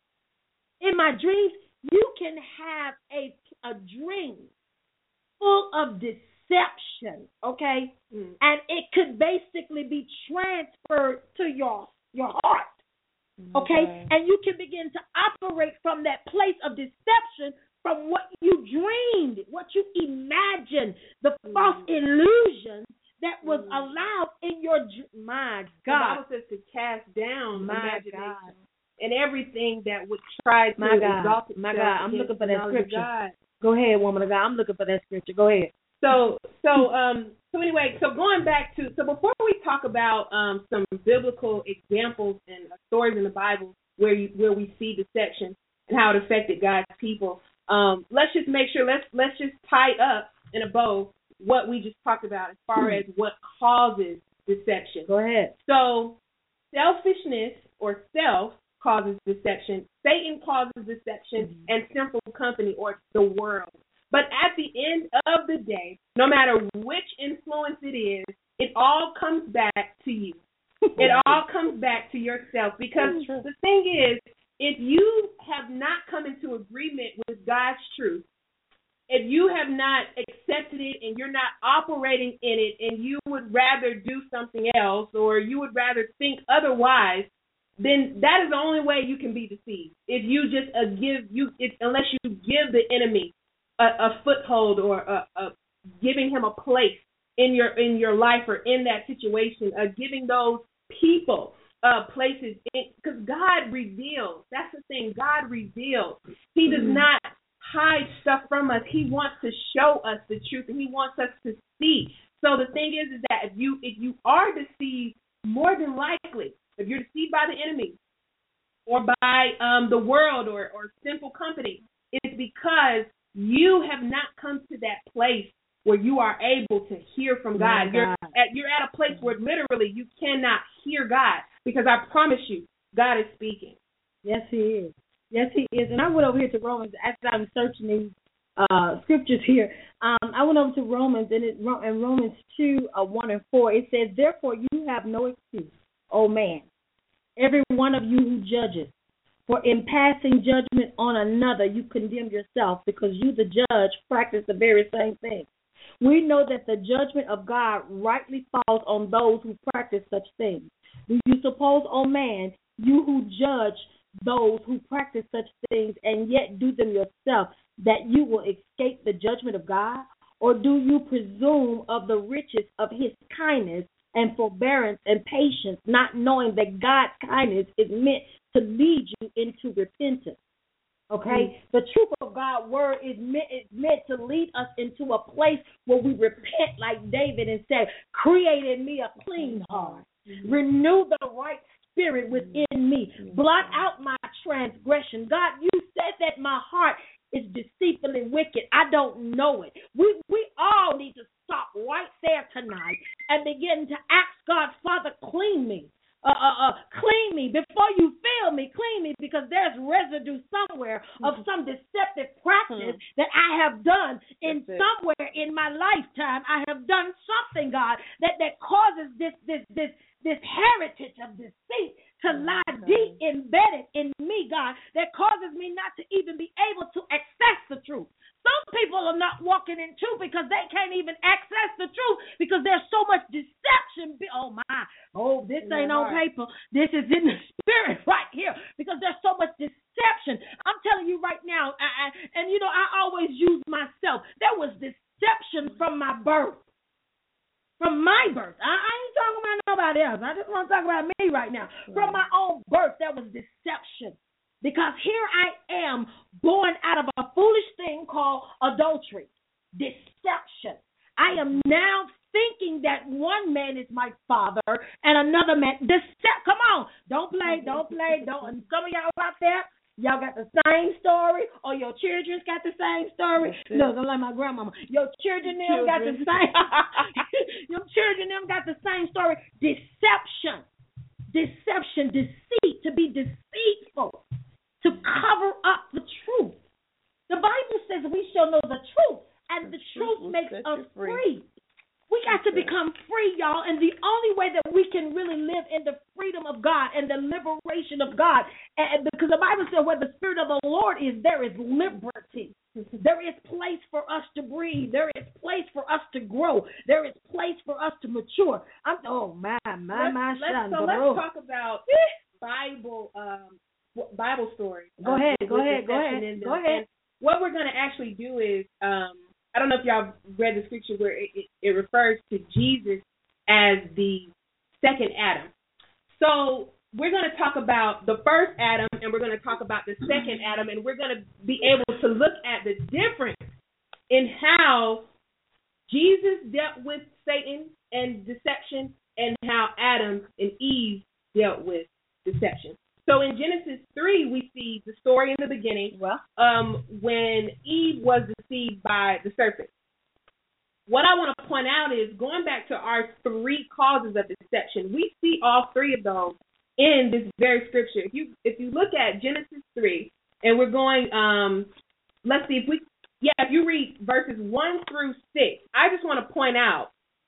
S5: In my dreams, you can have a dream full of deception, okay? Mm. And it could basically be transferred to your heart. Okay, and you can begin to operate from that place of deception, from what you dreamed, what you imagined, the false illusion that was allowed in your my God.
S4: The Bible says to cast down imagination and everything that would try to exalt itself.
S5: My God, I'm looking for that scripture. Go ahead, woman of God. I'm looking for that scripture. Go ahead.
S4: So anyway, going back to, before we talk about some biblical examples and stories in the Bible where we see deception and how it affected God's people, let's just make sure, let's just tie up in a bow what we just talked about as far as what causes deception.
S5: Go ahead.
S4: So selfishness or self causes deception. Satan causes deception, and sinful company or the world. But at the end of the day, no matter which influence it is, it all comes back to you. It all comes back to yourself. Because the thing is, if you have not come into agreement with God's truth, if you have not accepted it and you're not operating in it, and you would rather do something else, or you would rather think otherwise, then that is the only way you can be deceived. If you just unless you give the enemy a foothold or giving him a place in your life or in that situation, giving those people places, because God reveals. That's the thing. God reveals. He does not hide stuff from us. He wants to show us the truth, and he wants us to see. So the thing is that if you are deceived, more than likely, if you're deceived by the enemy or by the world or sinful company, it's because you have not come to that place where you are able to hear from God. You're at a place where literally you cannot hear God, because I promise you, God is speaking.
S5: Yes, he is. Yes, he is. And I went over here to Romans as I'm searching these scriptures here. I went over to Romans, and in Romans 2:1-4, it says, therefore you have no excuse, O man, every one of you who judges. For in passing judgment on another, you condemn yourself, because you, the judge, practice the very same thing. We know that the judgment of God rightly falls on those who practice such things. Do you suppose, O man, you who judge those who practice such things and yet do them yourself, that you will escape the judgment of God? Or do you presume of the riches of his kindness and forbearance and patience, not knowing that God's kindness is meant to lead you into repentance? Okay? The truth of God's word is meant to lead us into a place where we repent like David and say, create in me a clean heart. Renew the right spirit within me. Blot out my transgression. God, you said that my heart is deceitfully wicked. I don't know it. We all need to stop right there tonight and begin to ask God, Father, clean me. Clean me before you fill me. Clean me, because there's there's residue somewhere of some deceptive practice that I have done somewhere in my lifetime. I have done something, God, that causes this heritage of deceit to lie deep embedded in me, God, that causes me not to even be able to access the truth. Some people are not walking in truth because they can't even access the truth because there's so much deception. This ain't on paper. This is in the spirit right here because there's so much deception. I'm telling you right now, I always use myself. There was deception from my birth. From my birth. I ain't talking about nobody else. I just want to talk about me right now. Right. From my own birth, there was deception. Because here I am, born out of a foolish thing called adultery. Deception. I am now thinking that one man is my father and another man. Come on. Don't play. Some of y'all out there, y'all got the same story, or your children's got the same story. Look, I'm like my grandmama. Your children them got the same. Your children them got the same story. Deception, deceit, to be deceitful, to cover up the truth. The Bible says we shall know the truth, and the truth makes us free. We got to become free, y'all, and the only way that we can really live in the freedom of God and the liberation of God, because the Bible says where the Spirit of the Lord is, there is liberty. There is place for us to breathe. There is place for us to grow. There is place for us to mature. Let's
S4: talk about Bible stories.
S5: Go ahead.
S4: And what we're going to actually do is, I don't know if y'all read the scripture where it refers to Jesus as the second Adam. So we're going to talk about the first Adam, and we're going to talk about the second Adam, and we're going to be able to look at the difference in how Jesus dealt with Satan and deception and how Adam and Eve dealt with deception. So in Genesis 3, we see the story in the beginning when Eve was deceived by the serpent. What I want to point out is, going back to our three causes of deception, we see all three of those in this very scripture. If you look at Genesis 3, and we're going, let's see, if you read verses 1 through 6, I just want to point out,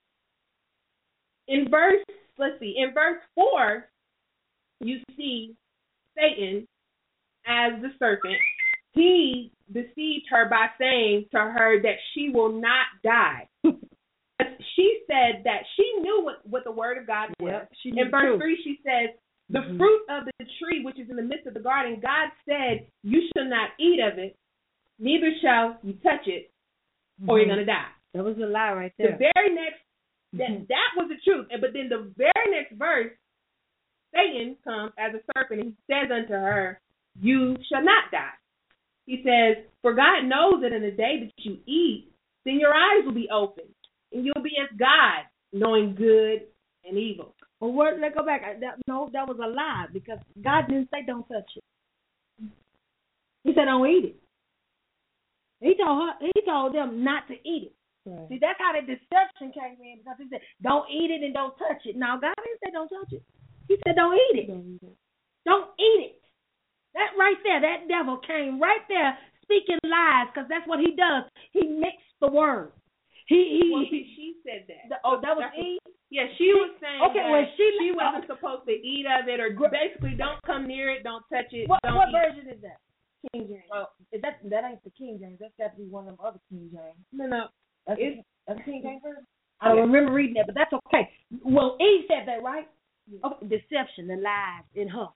S4: in verse 4, you see Satan as the serpent. He deceived her by saying to her that she will not die. She said that she knew what the word of God was. In verse 3, she says, the fruit of the tree which is in the midst of the garden, God said, you shall not eat of it, neither shall you touch it, or you're going to die.
S5: That was a lie right there.
S4: The very next, that was the truth. But then the very next verse, Satan comes as a serpent, and he says unto her, you shall not die. He says, for God knows that in the day that you eat, then your eyes will be opened, and you'll be as God, knowing good and evil.
S5: Well, let's go back. That was a lie, because God didn't say don't touch it. He said don't eat it. He told them not to eat it. Right. See, that's how the deception came in, because he said don't eat it and don't touch it. Now, God didn't say don't touch it. He said don't eat it. Don't eat it. That right there, that devil came right there speaking lies, because that's what he does. He mixed the word.
S4: She said that.
S5: That was Eve?
S4: Yeah, she was saying she wasn't
S5: okay.
S4: supposed to eat of it, or basically don't come near it, don't touch it.
S5: What
S4: version
S5: is that? King James. Well, that ain't the King James. That's got to be one of them other King James.
S4: No.
S5: That's King James version? I don't remember reading that, but that's okay. Well, Eve said that, right? Yeah. Okay. Deception, the lies in her.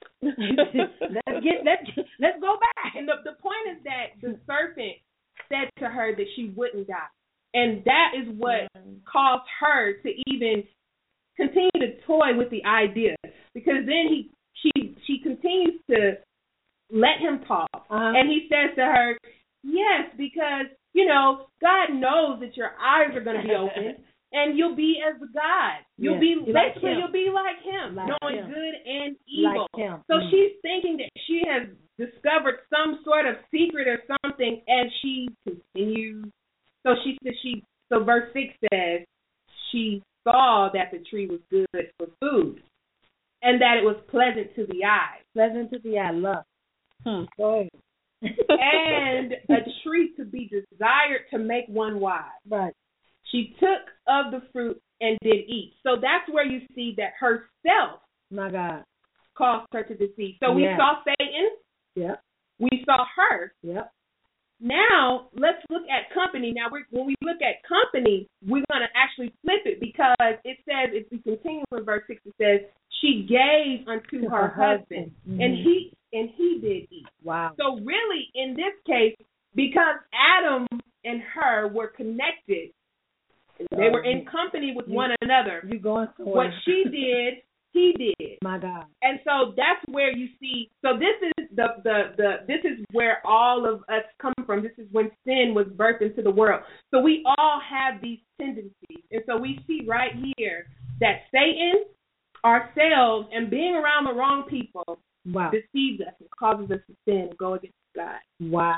S5: Let's go back.
S4: And the point is that the serpent said to her that she wouldn't die, and that is what caused her to even continue to toy with the idea, because then she continues to let him talk, and he says to her, yes, because God knows that your eyes are going to be open. And you'll be as God. You'll be like him, knowing good and evil. So she's thinking that she has discovered some sort of secret or something, and she continues. So verse 6 says, she saw that the tree was good for food, and that it was pleasant to the eye.
S5: Pleasant to the eye, love.
S3: Go ahead.
S4: And a tree to be desired to make one wise.
S3: Right.
S4: She took of the fruit and did eat. So that's where you see that herself,
S3: my God,
S4: caused her to deceive. So we saw Satan.
S3: Yep.
S4: We saw her.
S3: Yep.
S4: Now, let's look at company. Now, when we look at company, we're going to actually flip it because it says, if we continue in verse 6, it says, she gave unto her husband, and he did eat.
S3: Wow.
S4: So really, in this case, because Adam and her were connected, they were in company with one another.
S3: You going somewhere.
S4: What she did, he did.
S3: My God.
S4: And so that's where you see. So this is this is where all of us come from. This is when sin was birthed into the world. So we all have these tendencies, and so we see right here that Satan, ourselves, and being around the wrong people, deceives us and causes us to sin and go against God.
S3: Wow.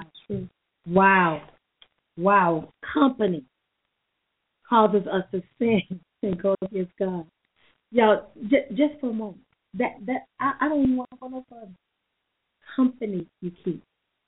S3: Wow. Company causes us to sin and go against God. Y'all, just for a moment, I don't even want to go no further. Company you keep.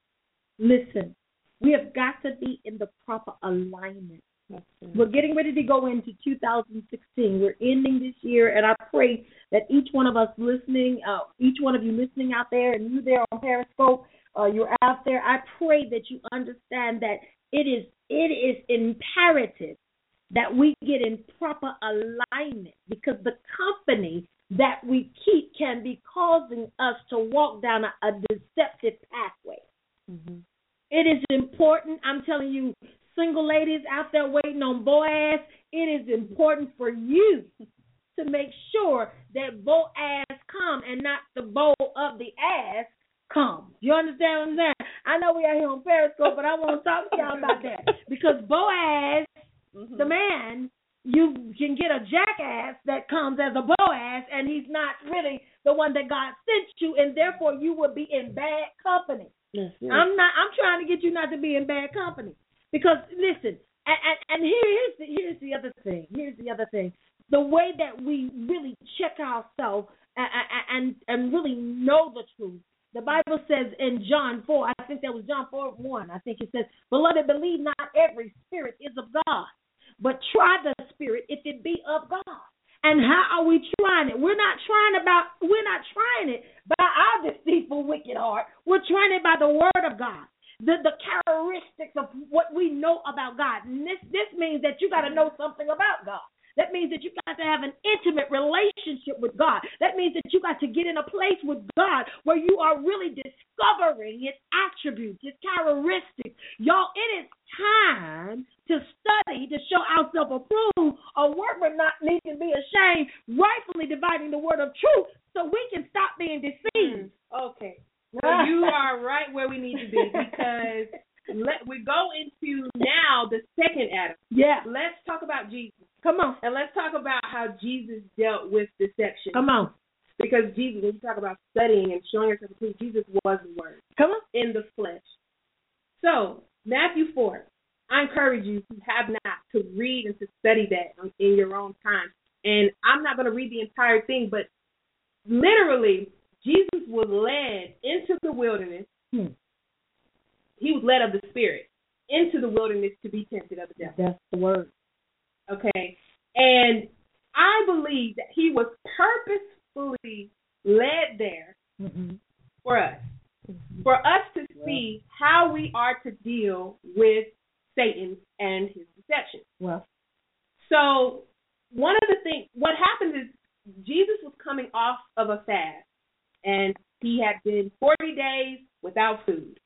S3: Listen, we have got to be in the proper alignment. We're getting ready to go into 2016. We're ending this year, and I pray that each one of us listening, each one of you listening out there, and you there on Periscope, you're out there, I pray that you understand that it is imperative that we get in proper alignment, because the company that we keep can be causing us to walk down a deceptive pathway. Mm-hmm. It is important, I'm telling you, single ladies out there waiting on Boaz, it is important for you to make sure that Boaz come and not the bowl of the ass come. You understand what I'm saying? I know we are here on Periscope, but I want to talk to y'all about that, because Boaz, the man, you can get a jackass that comes as a Boaz, and he's not really the one that God sent you, and therefore you would be in bad company. Yes. I'm trying to get you not to be in bad company, because listen, and here's the other thing. Here's the other thing. The way that we really check ourselves and really know the truth. The Bible says in John 4, I think that was John 4:1. I think it says, "Beloved, believe not every spirit is of God, but try the spirit if it be of God." And how are we trying it? We're not trying it by our deceitful, wicked heart. We're trying it by the word of God. The characteristics of what we know about God. And this means that you got to know something about God. That means that you got to have an intimate relationship with God. That means that you got to get in a place with God where you are really discovering His attributes, His characteristics. Y'all, it is time to study, to show ourselves approved, a workman not need to be ashamed, rightfully dividing the word of truth, so we can stop being deceived.
S4: Okay. So you are right where we need to be, because we go into now the second Adam.
S3: Yeah.
S4: Let's talk about Jesus.
S3: Come on.
S4: And let's talk about how Jesus dealt with deception.
S3: Come on.
S4: Because Jesus, when you talk about studying and showing yourself approved, Jesus was the Word.
S3: Come on.
S4: In the flesh. So, Matthew 4, I encourage you, who have not, to read and to study that in your own time. And I'm not going to read the entire thing, but literally, Jesus was led into the wilderness. He was led of the Spirit into the wilderness to be tempted of the devil.
S3: That's the word.
S4: Okay. And I believe that he was purposefully led there for us. For us to see how we are to deal with Satan and his deception.
S3: Well.
S4: So one of the things, what happened is Jesus was coming off of a fast, and he had been 40 days without food.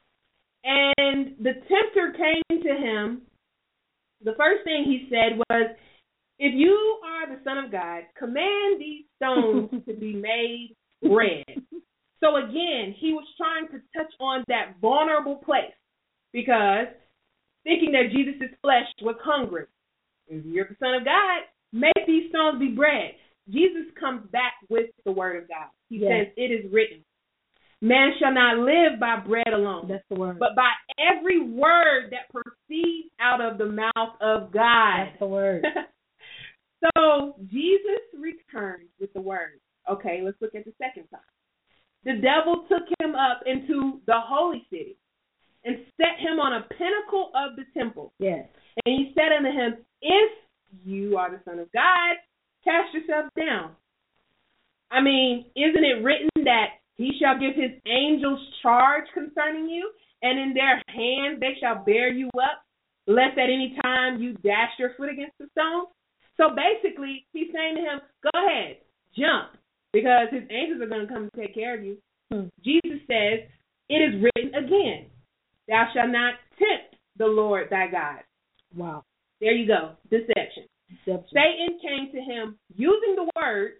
S4: And the tempter came to him. The first thing he said was, "If you are the Son of God, command these stones to be made bread." So again, he was trying to touch on that vulnerable place, because thinking that Jesus' flesh was hungry. If you're the Son of God, make these stones be bread. Jesus comes back with the word of God. He says, "It is written, man shall not live by bread alone."
S3: That's the word.
S4: But by every word that proceeds out of the mouth of God.
S3: That's the word.
S4: So Jesus returned with the word. Okay, let's look at the second time. the devil took him up into the holy city and set him on a pinnacle of the temple.
S5: Yes.
S4: And he said unto him, if you are the Son of God, cast yourself down. I mean, isn't it written that he shall give his angels charge concerning you, and in their hands they shall bear you up, lest at any time you dash your foot against the stone? So basically, he's saying to him, go ahead, jump, because his angels are going to come to take care of you. Jesus says, it is written again, thou shalt not tempt the Lord thy God.
S5: Wow.
S4: There you go, deception. Satan came to him using the word,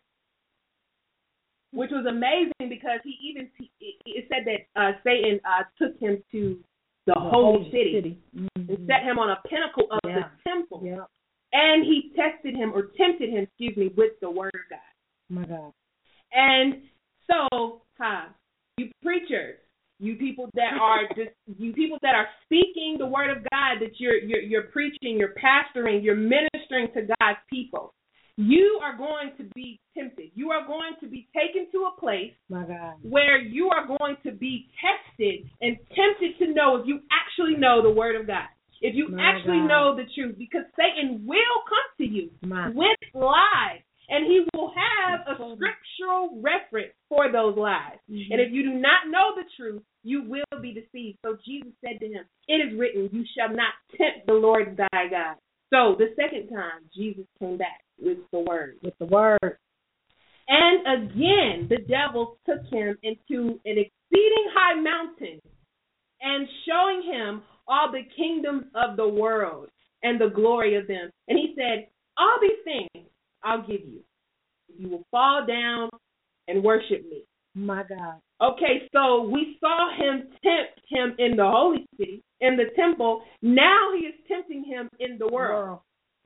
S4: which was amazing because it said that Satan took him to the holy city.
S5: Mm-hmm.
S4: And set him on a pinnacle of the temple.
S5: Yeah.
S4: And he tested him, or tempted him, with the word of God.
S5: My God.
S4: And so, you preachers, you people that are speaking the word of God, that you're preaching, you're pastoring, you're ministering to God's people, you are going to be tempted. You are going to be taken to a place,
S5: my God,
S4: where you are going to be tested and tempted to know if you actually know the word of God, if you actually know the truth, because Satan will come to you with lies, and he will have a scriptural reference for those lies. Mm-hmm. And if you do not know the truth, you will be deceived. So Jesus said to him, it is written, you shall not tempt the Lord thy God. So the second time, Jesus came back with the word.
S5: With the word.
S4: And again, the devil took him into an exceeding high mountain and showing him all the kingdoms of the world and the glory of them. And he said, all these things I'll give you if you will fall down and worship me.
S5: My God.
S4: Okay, so we saw him tempt him in the holy city, in the temple. Now he is tempting him in the world.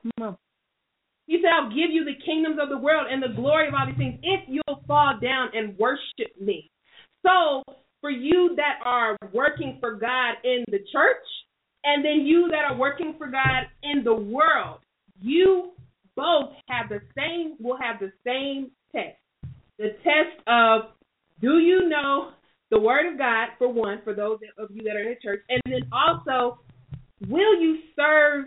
S4: He said, I'll give you the kingdoms of the world and the glory of all these things if you'll fall down and worship me. So for you that are working for God in the church, and then you that are working for God in the world, you both will have the same test. The test of, do you know the word of God, for one, for those of you that are in the church, and then also, will you serve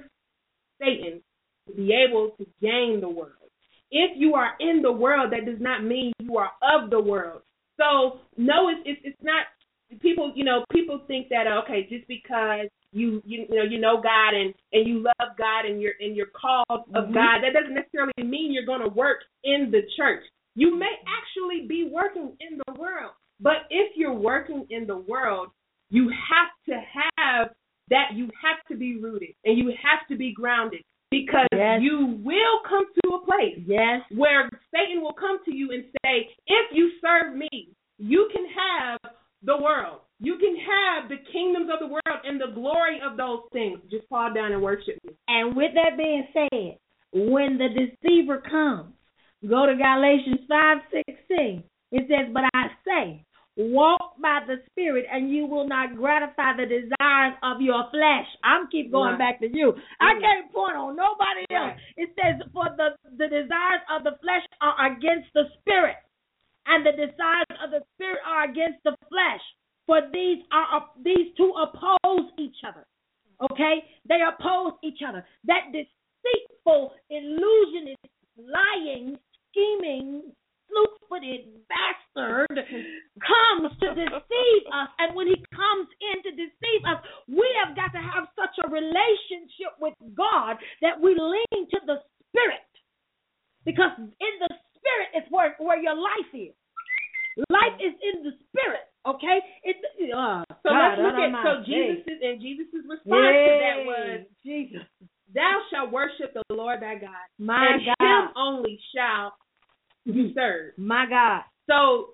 S4: Satan to be able to gain the world? If you are in the world, that does not mean you are of the world. So no, it's not. People think that okay, just because you know God and you love God and you're called of God, that doesn't necessarily mean you're going to work in the church. You may actually be working in the world, but if you're working in the world, you have to have that. You have to be rooted and you have to be grounded, because you will come to a place where Satan will come to you and say, if you serve me, you can have the world. You can have the kingdoms of the world and the glory of those things. Just fall down and worship me.
S5: And with that being said, when the deceiver comes, go to Galatians 5:16. It says, but I say, walk by the Spirit, and you will not gratify the desires of your flesh. I'm keep going back to you. I can't point on nobody else. It says, for the desires of the flesh are against the Spirit, and the desires of the Spirit are against the flesh. For these two oppose each other. Okay? They oppose each other. That deceitful, illusionist, lying, scheming, slew-footed bastard comes to deceive us. And when he comes in to deceive us, we have got to have such a relationship with God that we lean to the Spirit. Because in the Spirit is where your life is. Life is in the Spirit. Okay?
S4: So let's look at Jesus' response to that was, Jesus, thou shalt worship the Lord thy God, and him only shall you serve.
S5: My God.
S4: So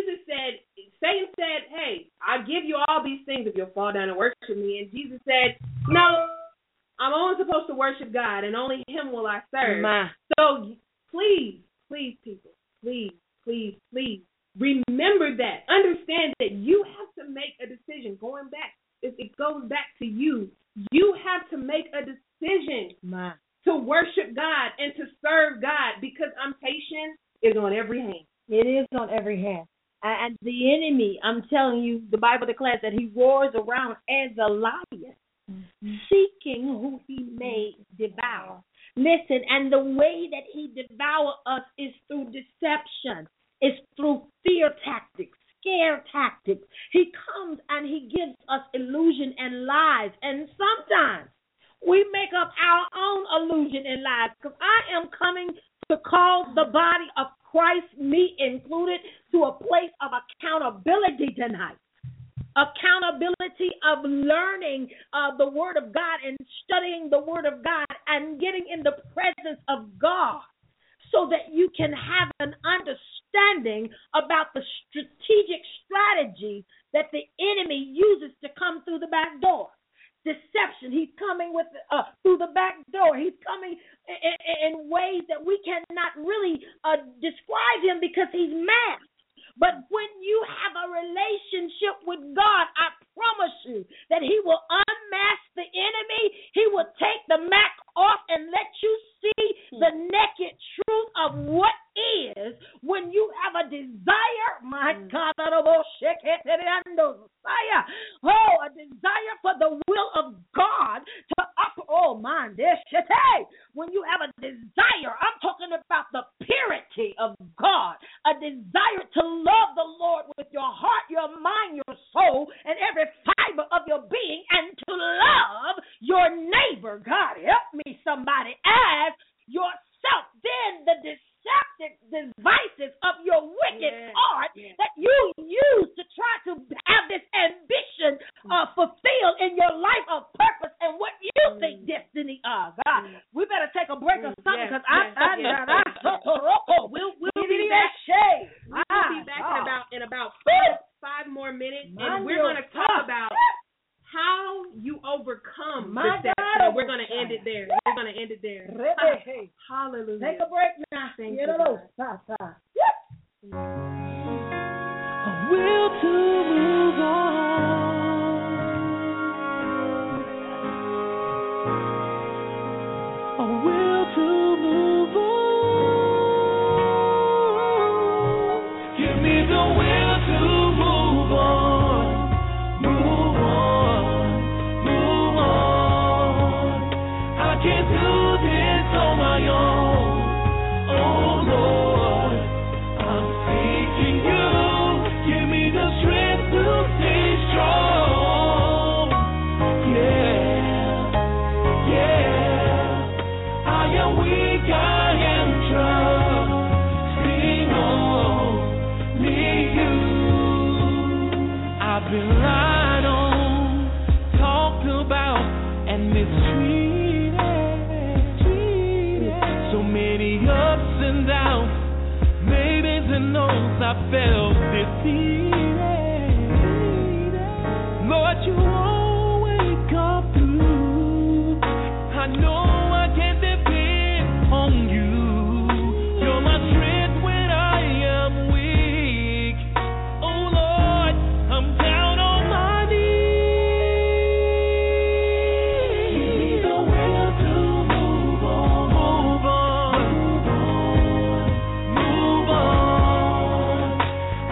S4: Satan said, hey, I'll give you all these things if you'll fall down and worship me. And Jesus said, no, I'm only supposed to worship God, and only him will I serve. So please, people, please, remember that. Understand that you have to make a decision. Going back, it goes back to you. You have to make a decision to worship God and to serve God, because temptation is on every hand.
S5: It is on every hand. And the enemy, I'm telling you, the Bible declares that he roars around as a lion, seeking who he may devour. Listen, and the way that he devours us is through deception. It's through fear tactics, scare tactics. He comes and he gives us illusion and lies. And sometimes we make up our own illusion and lies, because I am coming to call the body of Christ, me included, to a place of accountability tonight. Accountability of learning the Word of God and studying the Word of God and getting in the presence of God, so that you can have an understanding about the strategic strategy that the enemy uses to come through the back door. Deception. He's coming with through the back door. He's coming in ways that we cannot really describe him, because he's masked. But when you have a relationship with God, I promise you that he will unmask the enemy. He will take the mask off and let you see the naked truth of what is when you have a desire, my God, a desire for the will of God to when you have a desire, I'm talking about the purity of God, a desire to love the Lord with your heart, your mind, your soul, and every fiber of your being, and to love your neighbor, God help me somebody, as yourself. Then the deceptive devices of your wicked heart that you use to try to have this ambition fulfilled in your life of purpose and what you think destiny are. God, we better take a break or something, because we'll be back.
S4: We'll be back in about five more minutes, and we're going to talk about how you overcome deception. We're going to end it there. Hallelujah.
S5: Take a break now.
S4: Thank you.
S6: A will to move on. A will to move on. Give me the will to move on. Move on. Move on. I can't do this on my own. Oh Lord, I'm seeking you. Give me the strength to stay strong. Yeah. I am weak, I am trusting only you. I've been lied on, talked about, and mistreated. So many ups and downs, maybes and no's, I felt defeated. Lord, you always come through. I know I can depend on you. You're my strength when I am weak. Oh Lord, I'm down on my knees. Give me the will to move on. Move on. Move on. I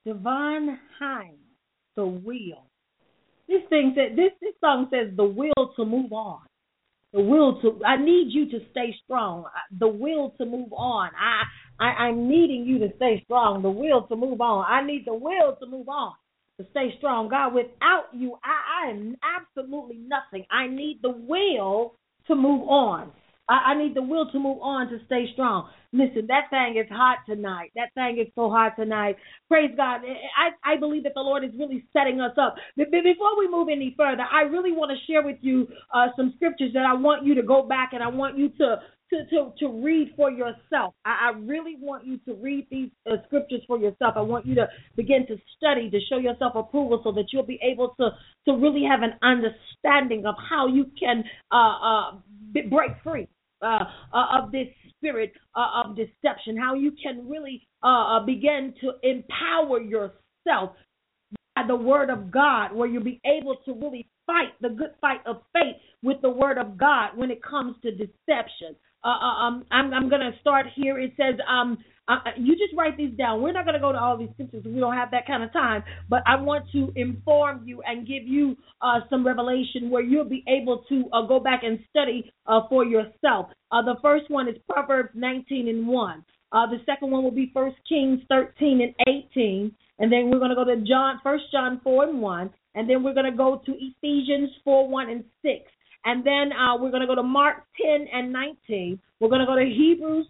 S5: Devon Hines, The Will. This song says the will to move on. I need you to stay strong. The will to move on. I'm needing you to stay strong. The will to move on. I need the will to move on, to stay strong. God, without you, I am absolutely nothing. I need the will to move on. I need the will to move on to stay strong. Listen, that thing is hot tonight. That thing is so hot tonight. Praise God. I believe that the Lord is really setting us up. Before we move any further, I really want to share with you some scriptures that I want you to go back and I want you to read for yourself. I really want you to read these scriptures for yourself. I want you to begin to study, to show yourself approval so that you'll be able to really have an understanding of how you can break free of this spirit of deception, how you can really begin to empower yourself by the word of God, where you'll be able to really fight the good fight of faith with the word of God when it comes to deception. I'm going to start here. It says, you just write these down. We're not going to go to all these scriptures. We don't have that kind of time. But I want to inform you and give you some revelation where you'll be able to go back and study for yourself. The first one is Proverbs 19:1. The second one will be 1 Kings 13:18. And then we're going to go to 1 John 4:1. And then we're going to go to Ephesians 4:1-6. And then we're going to go to Mark 10:19. We're going to go to Hebrews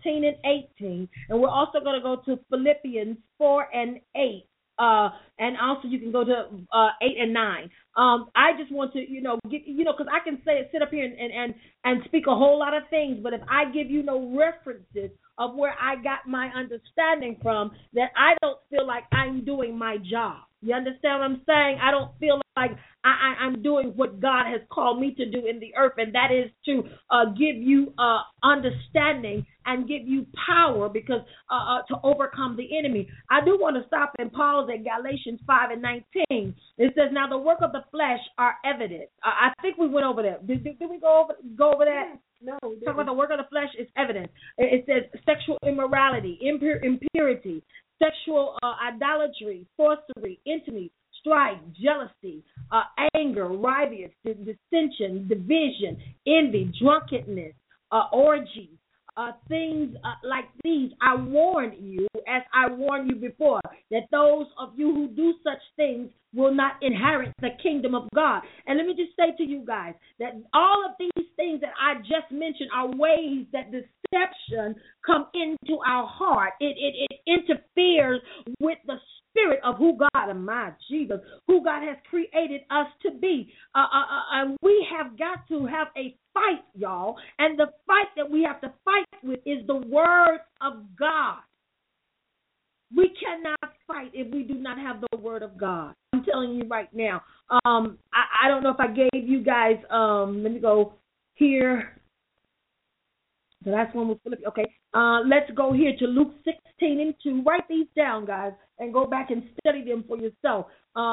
S5: 13:18. And we're also going to go to Philippians 4:8. And also you can go to 8-9. I just want to, because I can sit up here and speak a whole lot of things, but if I give you no references of where I got my understanding from, then I don't feel like I'm doing my job. You understand what I'm saying? I don't feel like I'm doing what God has called me to do in the earth, and that is to give you understanding and give you power because to overcome the enemy. I do want to stop and pause at Galatians 5:19. It says, now the work of the flesh are evident. I think we went over that. Did we go over that?
S4: No.
S5: Talk about the work of the flesh is evident. It says sexual immorality, impurity, sexual idolatry, sorcery, intimacy, strife, jealousy, anger, rivalry, dissension, division, envy, drunkenness, orgies, things like these. I warn you, as I warned you before, that those of you who do such things will not inherit the kingdom of God. And let me just say to you guys that all of these things that I just mentioned are ways that deception come into our heart. It interferes with the spirit of who God, and my Jesus, who God has created us to be. And we have got to have a fight, y'all. And the fight that we have to fight with is the word of God. We cannot fight if we do not have the word of God. I'm telling you right now. I don't know if I gave you guys, let me go here. The last one was Philippians. Okay, let's go here to Luke 16:2. Write these down, guys, and go back and study them for yourself.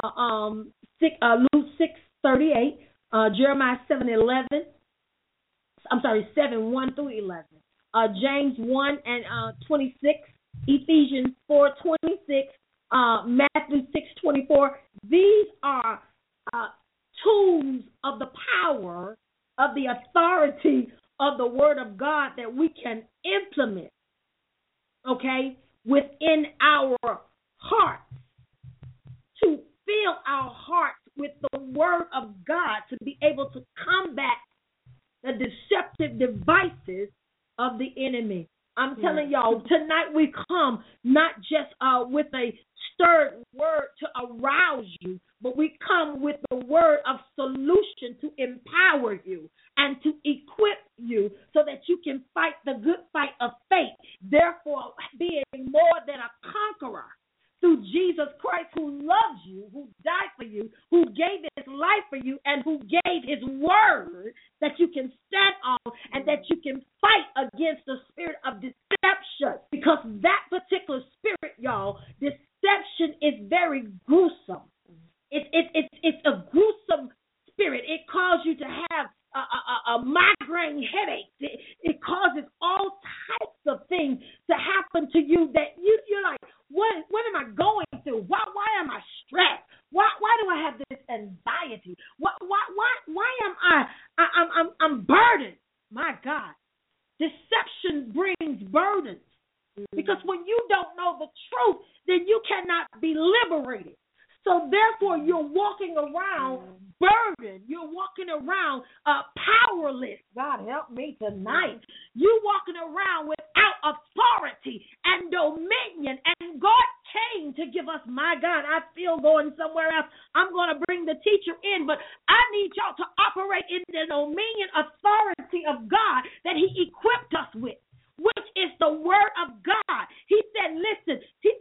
S5: Luke 6:38, Jeremiah 7:11. I'm sorry, 7:1-11. James 1:26. Ephesians 4:26, Matthew 6:24. These are tools of the power of the authority of the word of God that we can implement, okay, within our hearts, to fill our hearts with the word of God, to be able to combat the deceptive devices of the enemy. I'm telling y'all, tonight we come not just with a stirred word to arouse you, but we come with the word of solution to empower you and to equip you so that you can fight the good fight of faith, therefore being more than a conqueror through Jesus Christ, who loves you, who died for you, who gave his life for you, and who gave his word that you can stand on and that you can fight against the spirit of deception. Because that particular spirit, y'all, deception is very gruesome. It's a gruesome spirit. It causes you to have a migraine headache. It causes all types of things to happen to you that you're like, what am I going through? I'm burdened. My God. Deception brings burdens. Because when you don't know the truth, then you cannot be liberated. So therefore, you're walking around burdened. You're walking around powerless. God help me tonight. You're walking around without authority and dominion. And God came to give us, my God, I feel going somewhere else. I'm going to bring the teacher in, but I need y'all to operate in the dominion authority of God that he equipped us with, which is the word of God. He said, listen,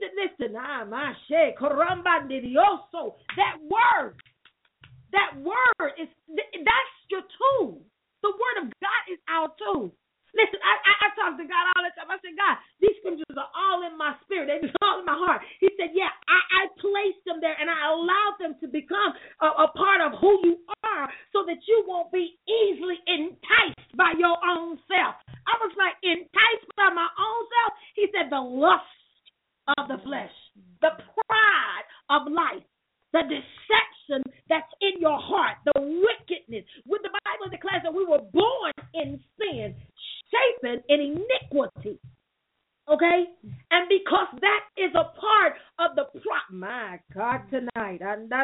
S5: that word is, that's your tool. The word of God is our tool. Listen, I talk to God all the time. I said, God, these scriptures are all in my spirit. They're all in my heart. He said, yeah, I placed them there and I allowed them to become a part of who you are so that you won't be easily enticed by your own self. I was like, enticed by my own self? He said, the lust of the flesh, the pride of life, the deception that's in your heart, the wickedness. When the Bible declares that we were born in sin, shapen in iniquity. Okay? And because that is a part of the my God, tonight.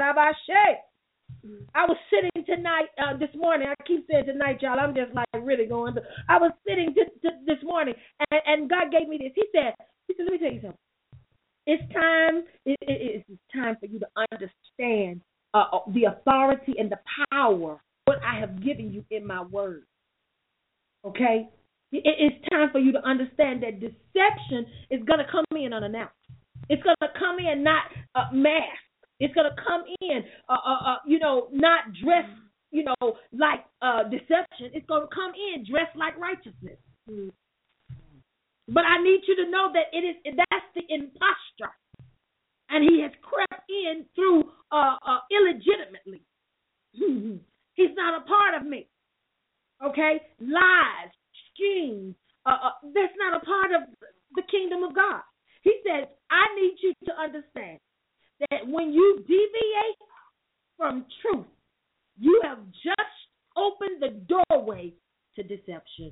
S5: I was sitting tonight, this morning. I keep saying tonight, y'all. I'm just like really going through. I was sitting this morning, and God gave me this. He said, let me tell you something. It's time for you to understand the authority and the power, what I have given you in my word. Okay? It's time for you to understand that deception is going to come in unannounced. It's going to come in not masked. It's going to come in, not dressed, like deception. It's going to come in dressed like righteousness. Mm. But I need you to know that that's the imposture. And he has crept in through illegitimately. He's not a part of me. Okay? Lies, schemes, that's not a part of the kingdom of God. He says, I need you to understand that when you deviate from truth, you have just opened the doorway to deception.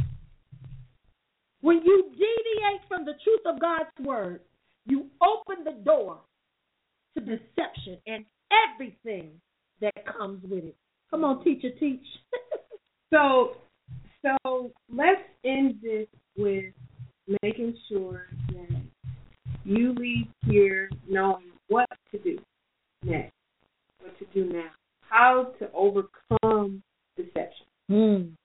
S5: When you deviate from the truth of God's word, you open the door to deception and everything that comes with it. Come on, teacher, teach.
S4: So let's end this with making sure that you leave here knowing what to do next, what to do now, how to overcome deception.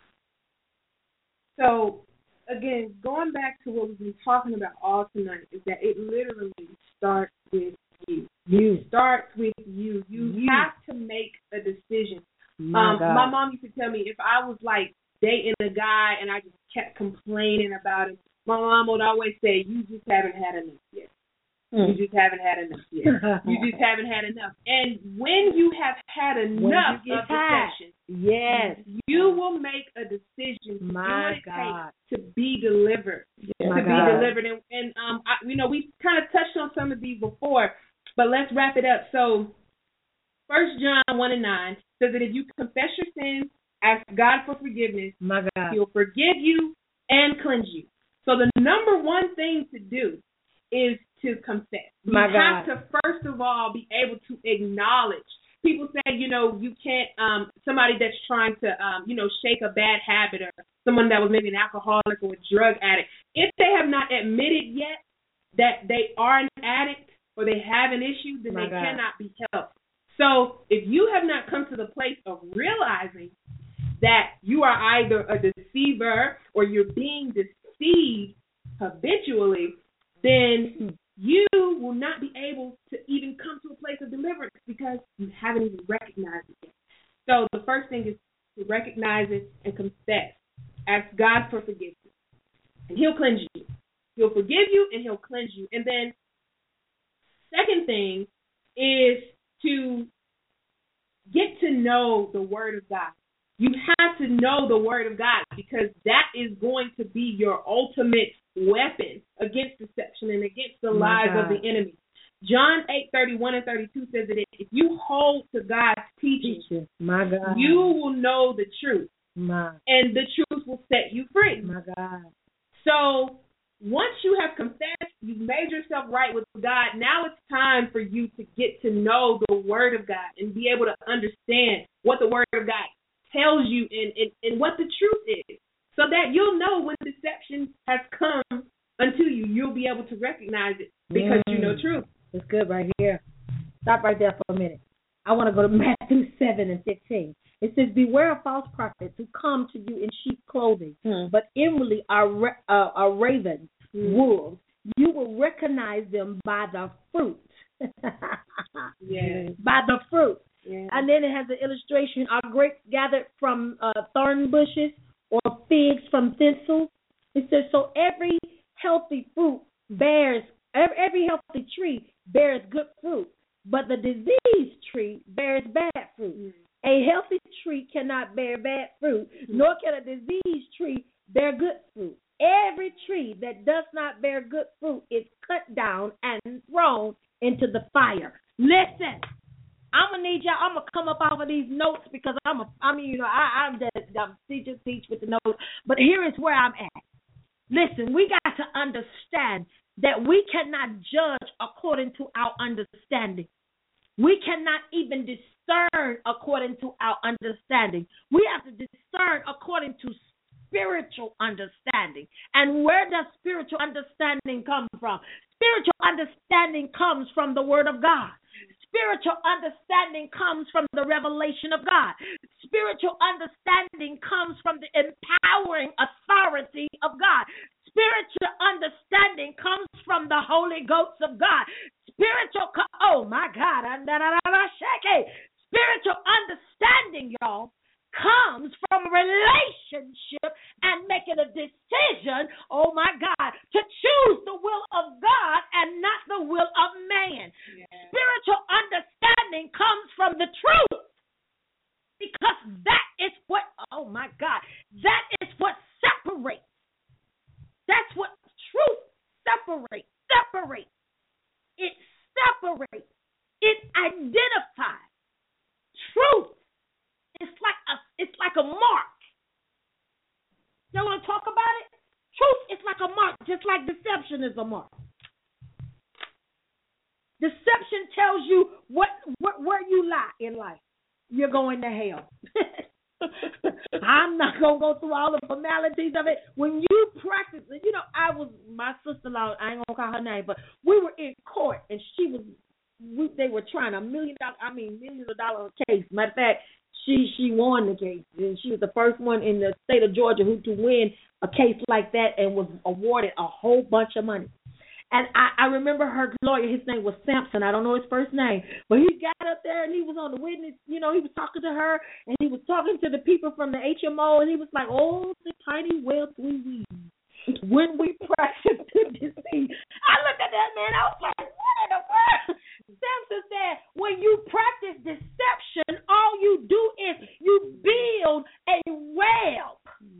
S4: So, again, going back to what we've been talking about all tonight is that it literally starts with you. It starts with you. You have to make a decision. My mom used to tell me if I was like dating a guy and I just kept complaining about it, my mom would always say, you just haven't had enough yet. You just haven't had enough yet. You just haven't had enough. And when you have had enough of deception, yes, you will make a decision to do what it takes to be delivered. Delivered. And we kind of touched on some of these before, but let's wrap it up. So 1 John 1:9 says that if you confess your sins, ask God for forgiveness, He'll forgive you and cleanse you. So the number one thing to do is to confess. You have to, first of all, be able to acknowledge. People say, you can't, somebody that's trying to, shake a bad habit, or someone that was maybe an alcoholic or a drug addict, if they have not admitted yet that they are an addict or they have an issue, then they cannot be helped. So if you have not come to the place of realizing that you are either a deceiver or you're being deceived habitually, then you will not be able to even come to a place of deliverance because you haven't even recognized it yet. So the first thing is to recognize it and confess. Ask God for forgiveness, and He'll cleanse you. He'll forgive you, and He'll cleanse you. And then second thing is to get to know the Word of God. You have to know the Word of God because that is going to be your ultimate weapon against deception and against the lies of the enemy. John 8:31 and 32 says that if you hold to God's teaching,
S5: my God,
S4: you will know the truth,
S5: and
S4: the truth will set you free.
S5: My God.
S4: So once you have confessed, you've made yourself right with God, now it's time for you to get to know the Word of God and be able to understand what the Word of God tells you and what the truth is, so that you'll know when deception has come unto you. You'll be able to recognize it because you know truth.
S5: It's good right here. Stop right there for a minute. I want to go to Matthew 7 and 15. It says, beware of false prophets who come to you in sheep clothing, but inwardly are ravens, wolves. You will recognize them by the fruit. By the fruit. Yeah. And then it has the illustration, are grapes gathered from thorn bushes or figs from thistles? It says, so every healthy fruit bears, every healthy tree bears good fruit, but the diseased tree bears bad fruit. A healthy tree cannot bear bad fruit, nor can a diseased tree bear good fruit. Every tree that does not bear good fruit is cut down and thrown into the fire. Listen, I'm gonna need y'all. I'm gonna come up off of these notes because I'm teach with the notes. But here is where I'm at. Listen, we got to understand that we cannot judge according to our understanding. We cannot even discern according to our understanding. We have to discern according to spiritual understanding. And where does spiritual understanding come from? Spiritual understanding comes from the Word of God. Spiritual understanding comes from the revelation of God. Spiritual understanding comes from the empowering authority of God. Spiritual understanding comes from the Holy Ghost of God. Oh my God. Spiritual understanding, y'all, comes from relationship and making a decision, oh my God, to choose the will of God and not the will of man. Yeah. Spiritual understanding comes from the truth, because that is what, oh my God, that is what separates. That's what truth separates. It separates. It identifies. Truth. It's like a mark. Y'all want to talk about it? Truth is like a mark, just like deception is a mark. Deception tells you where you lie in life. You're going to hell. I'm not going to go through all the formalities of it. When you practice it, my sister-in-law, I ain't going to call her name, but we were in court, and they were trying $1 million case. Matter of fact, she won the case, and she was the first one in the state of Georgia to win a case like that and was awarded a whole bunch of money. And I remember her lawyer, his name was Sampson. I don't know his first name, but he got up there and he was on the witness. He was talking to her, and he was talking to the people from the HMO, and he was like, oh, the tiny wealth we weave when we practice to deceive. I looked at that man, I was like, what in the world? Samson said, when you practice deception, all you do is you build a web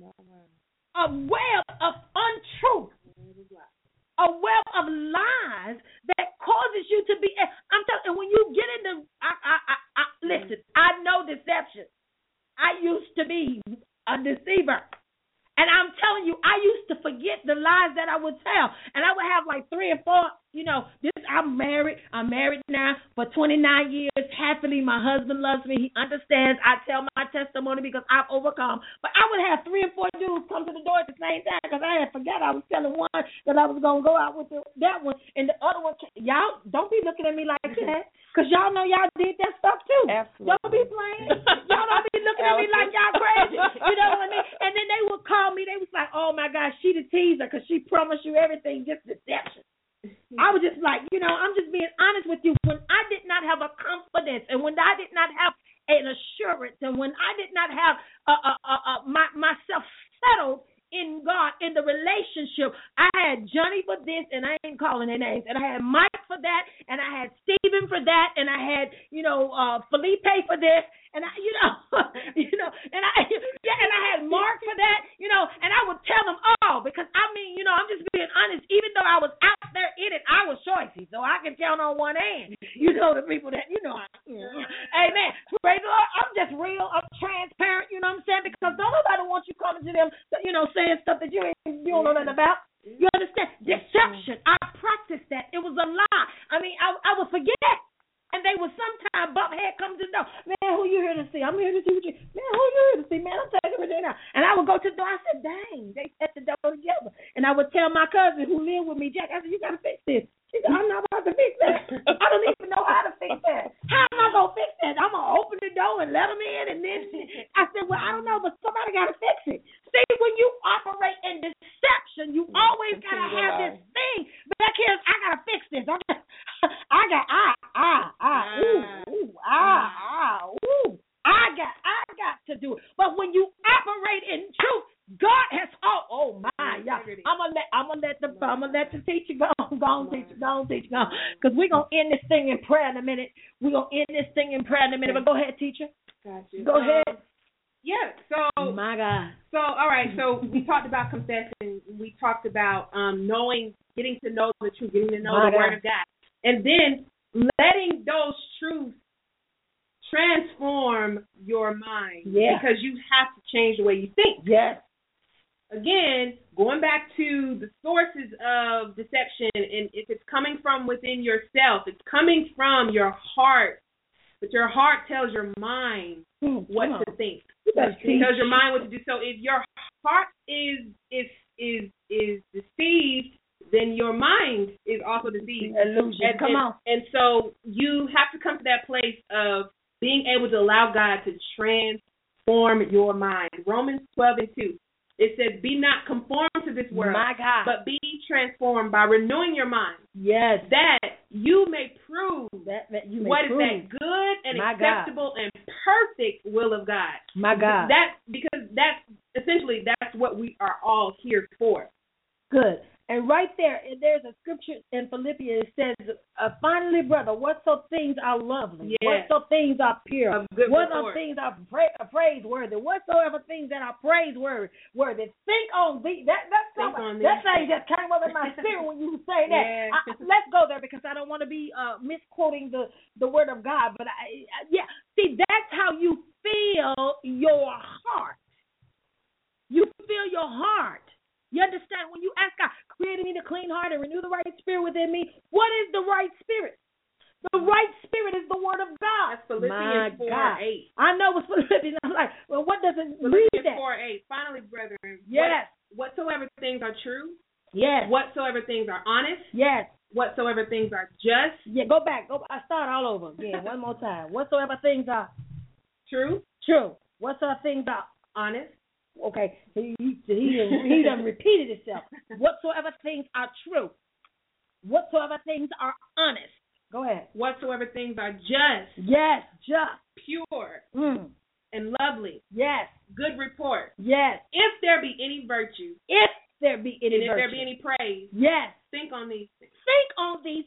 S5: of untruth, a web of lies that causes you to be. I'm telling you, when you get into, listen, I know deception. I used to be a deceiver. And I'm telling you, I used to forget the lies that I would tell. And I would have like 3 or 4, I'm married. I'm married now for 29 years. Happily, my husband loves me. He understands. I tell my testimony because I've overcome. But I would have 3 or 4 dudes come to the door at the same time because I had forgot I was telling one that I was going to go out with that one. And the other one, y'all don't be looking at me like that, because y'all know y'all did that stuff too. Absolutely. Don't be playing. Y'all don't be looking at me like y'all crazy. You know what I mean? And then they would call me. They was like, oh my gosh, she the teaser because she promised you everything, just deception. I was just like, I'm just being honest with you. When I did not have a confidence, and when I did not have an assurance, and when I did not have myself settled in God, in the relationship, I had Johnny for this, and I ain't calling their names, and I had Mike for that, and I had Stephen for that, and I had, Felipe for this, and I, and I had Mark for that, and I would tell them all, because I'm just being honest. Even though I was out there in it, I was choicy, so I can count on one to them, saying stuff that you don't know nothing about. You understand? Deception. I practiced that. It was a lie. I mean, I would forget. And they would sometimes bump head come to the door. Man, who you here to see? I'm here to see what you. Man, who you here to see? Man, I'm taking it now. And I would go to the door. I said, dang, they set the door together. And I would tell my cousin who lived with me, Jack, I said, you got to fix this. She said, I'm not about to fix that. I don't even know how to fix that. How am I going to fix that? I'm going to open the door and let them in. And then I said, well, I don't know, but somebody got to fix it. See, when you operate in deception, you always got to have this thing. Back here, I got to fix this. I got to do it. But when you operate in truth, God has I'm gonna let the teacher go on, teacher, because we're gonna end this thing in prayer in a minute. But go ahead, teacher.
S4: Gotcha.
S5: Go ahead.
S4: Yeah. So
S5: my God.
S4: So all right. So we talked about confessing. We talked about getting to know the truth, getting to know the Word of God, and then letting those truths transform your mind.
S5: Yeah.
S4: Because you have to change the way you think.
S5: Yes.
S4: Again, going back to the sources of deception, and if it's coming from within yourself, it's coming from your heart. But your heart tells your mind what to think. It tells your mind what to do. So if your heart is deceived, then your mind is also deceived.
S5: Illusion. Come on.
S4: And so you have to come to that place of being able to allow God to transform your mind. Romans 12:2. It says, be not conformed to this world,
S5: my God,
S4: but be transformed by renewing your mind.
S5: Yes.
S4: That you may prove that that good and
S5: my
S4: acceptable and perfect will of God.
S5: My God.
S4: Because that's what we are all here for.
S5: Good. And right there's a scripture in Philippians. It says, finally, brother, whatso things are lovely, whatso things are pure, whatso things are praiseworthy, whatsoever things that are praiseworthy, think on these. That thing just came up in my spirit when you say that. Yeah. Let's go there because I don't want to be misquoting the word of God. But see, that's how you feel your heart. You feel your heart. You understand? When you ask God, create me a clean heart and renew the right spirit within me, what is the right spirit? The right spirit is the word of God.
S4: That's Philippians 4:8.
S5: I know it's Philippians. I'm like, well, what does it read that?
S4: Philippians 4:8. Finally, brethren,
S5: yes.
S4: Whatsoever things are true,
S5: yes.
S4: Whatsoever things are honest,
S5: yes.
S4: Whatsoever things are just.
S5: Yeah, go back. I start all over again. One more time. Whatsoever things are
S4: true.
S5: Whatsoever things are
S4: honest.
S5: Okay, he done repeated himself. Whatsoever things are true, whatsoever things are honest. Go ahead.
S4: Whatsoever things are just.
S5: Yes, just.
S4: Pure. And lovely.
S5: Yes.
S4: Good report.
S5: Yes.
S4: If there be any virtue.
S5: If there be any
S4: virtue. If there be any praise.
S5: Yes.
S4: Think on these things.
S5: Think on these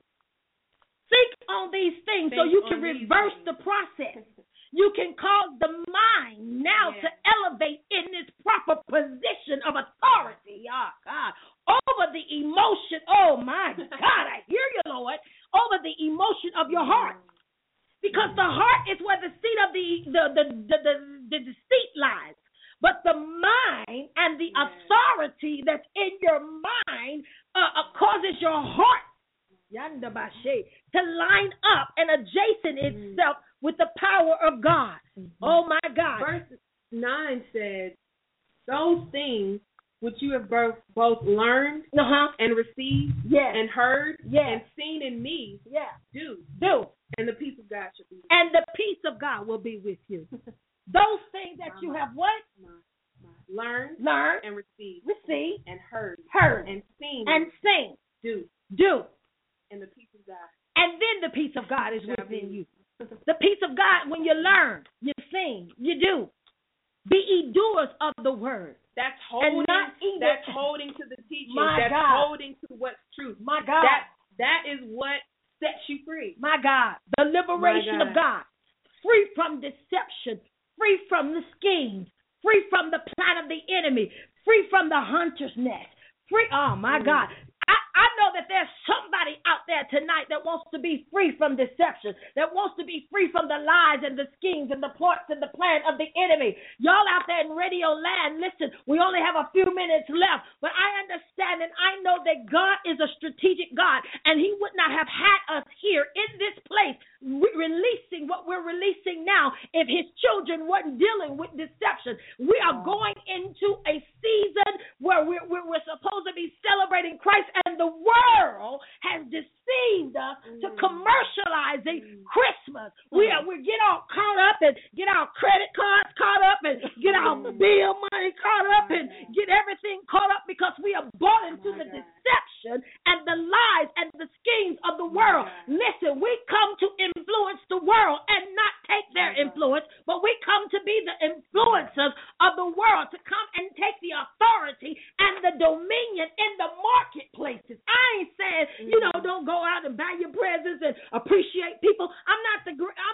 S5: things so you can reverse the process. You can cause the mind now to elevate in this proper position of authority, God, over the emotion. Oh, my God, I hear you, Lord, over the emotion of your heart. Because the heart is where the seat of the deceit lies. But the mind and the authority that's in your mind causes your heart to line up and adjacent itself with the power of God. Oh, my God.
S4: Verse 9 says, those things which you have both learned and received and heard and seen in me, do. And the peace of God shall be with you.
S5: And the peace of God will be with you. Those things that you have what?
S4: Learned and received and heard and seen
S5: do.
S4: And the peace of God.
S5: And then the peace of God is within you. The peace of God, when you learn, you sing, you do. Be ye doers of the word.
S4: That's holding to the teaching. That's holding to what's truth.
S5: My God.
S4: That is what sets you free.
S5: My God. The liberation of God. Free from deception. Free from the schemes. Free from the plan of the enemy. Free from the hunter's nest. Free. Oh, my God. I know that there's somebody out there tonight that wants to be free from deception, that wants to be free from the lies and the schemes and the plots and the plan of the enemy. Y'all out there in radio land, listen, we only have a few minutes left, but I understand and I know that God is a strategic God, and he would not have had us here in this place releasing what we're releasing now if his children weren't dealing with deception. We are going into a season where we're supposed to be celebrating Christ, and the world has deceived us to commercializing Christmas. We get all caught up and get our credit cards caught up and get our bill money caught up and get everything caught up because we are bought into the deception and the lies and the schemes of the world. Listen, we come to influence the world and not take their influence, but we come to be the influencers of the world, to come and take the authority and the dominion in the marketplaces. I ain't saying, don't go out and buy your presents and appreciate people. I'm not the Grinch.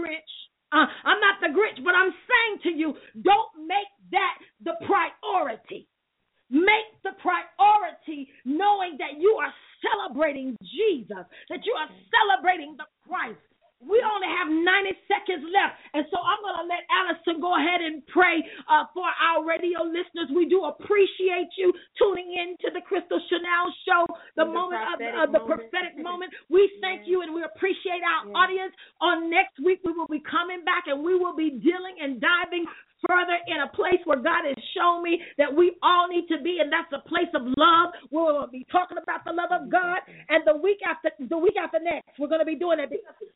S5: I'm not the Grinch, but I'm saying to you, don't make that the priority. Make the priority knowing that you are celebrating Jesus, that you are celebrating the Christ. We only have 90 seconds left, and so I'm going to let Allison go ahead and pray for our radio listeners. We do appreciate you tuning in to the Crystal Chanel Show, the prophetic moment. We thank you, and we appreciate our audience. On next week, we will be coming back, and we will be dealing and diving further in a place where God has shown me that we all need to be, and that's a place of love. We'll be talking about the love of God, and the week after next, we're going to be doing it.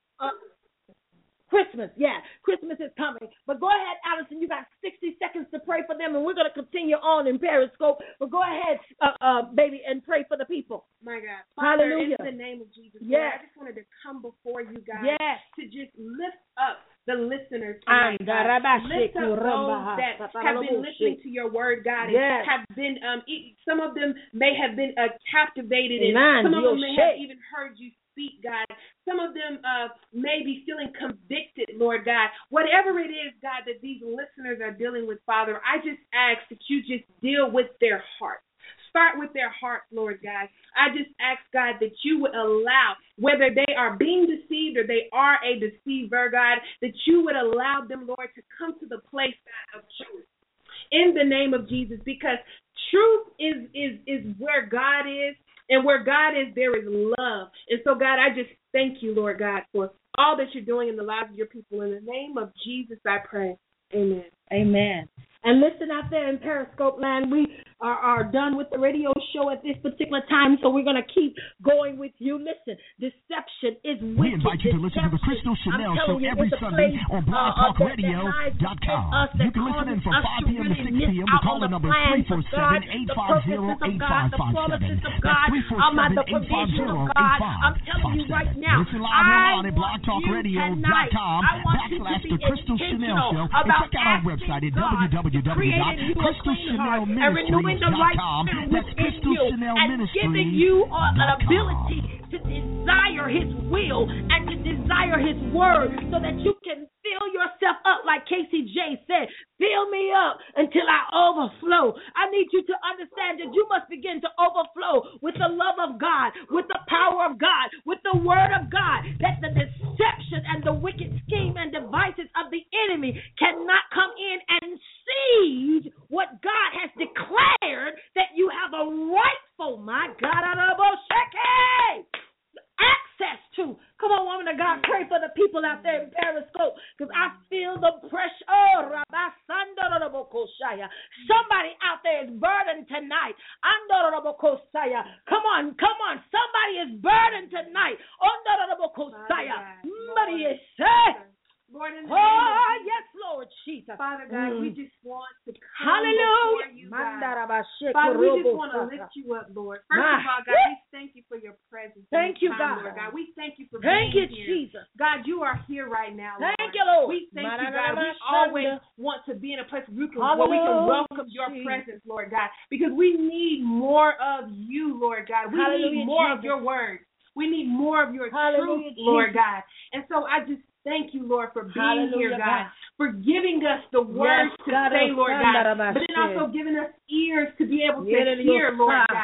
S5: Christmas, Christmas is coming. But go ahead, Allison, you got 60 seconds to pray for them, and we're going to continue on in Periscope. But go ahead, baby, and pray for the people.
S4: My God. Father,
S5: hallelujah.
S4: In the name of Jesus, Lord, I just wanted to come before you guys to just lift up the listeners tonight, God. Lift up those that have been listening to your word, God, and have been, some of them may have been captivated, and some of them may have even heard you speak, God. Some of them may be feeling convicted, Lord God. Whatever it is, God, that these listeners are dealing with, Father, I just ask that you just deal with their hearts. Start with their hearts, Lord God. I just ask, God, that you would allow, whether they are being deceived or they are a deceiver, God, that you would allow them, Lord, to come to the place, God, of truth. In the name of Jesus, because truth is where God is, and where God is, there is love. And so, God, I just thank you, Lord God, for all that you're doing in the lives of your people. In the name of Jesus, I pray. Amen.
S5: Amen. And listen, out there in Periscope land, we are done with the radio show at this particular time, so we're going to keep going with you. Listen, deception is wicked.
S2: We invite you to listen to the Crystal Chanel Show every Sunday on blogtalkradio.com. You can listen in from 5 p.m. to 6 p.m. The caller number is 347-850-8557. That's 347-850-8557.
S5: I'm telling you right now,
S2: listen live online at blogtalkradio.com /The Crystal Chanel Show. And check out our website at www.crystalchanelministries.com. That's Crystal Chanel Ministries.
S5: And giving you an ability to desire his will and to desire his word so that you can fill yourself up, like Casey J said. Fill me up until I overflow. I need you to understand that you must begin to overflow with the love of God, with the power of God, with the word of God, that the deception and the wicked scheme and devices of the enemy cannot come in and seize what God has declared that you have a rightful, my God, access to. Come on, woman of God, pray for the people out there in Periscope, because I feel the pressure. Somebody out there is burdened tonight. Come on. Somebody is burdened tonight.
S4: Lord, in the
S5: yes, Lord Jesus.
S4: Father God, we just want to come
S5: hallelujah.
S4: before you, God. Father, we just want to lift you up, Lord. First of all, God, we thank you for your presence.
S5: Thank you,
S4: time,
S5: God.
S4: Lord God. We thank you for
S5: thank
S4: being
S5: you,
S4: here.
S5: Jesus.
S4: God, you are here right now, Lord.
S5: Thank you, Lord.
S4: We thank you, God. We always want to be in a place where we can welcome your presence, Lord God, because we need more of you, Lord God. We need more of your word. We need more of your truth, Lord God. And so I just thank you, Lord, for being here, God, for giving us the words to say, Lord God, but then also giving us ears to be able to hear, Lord God.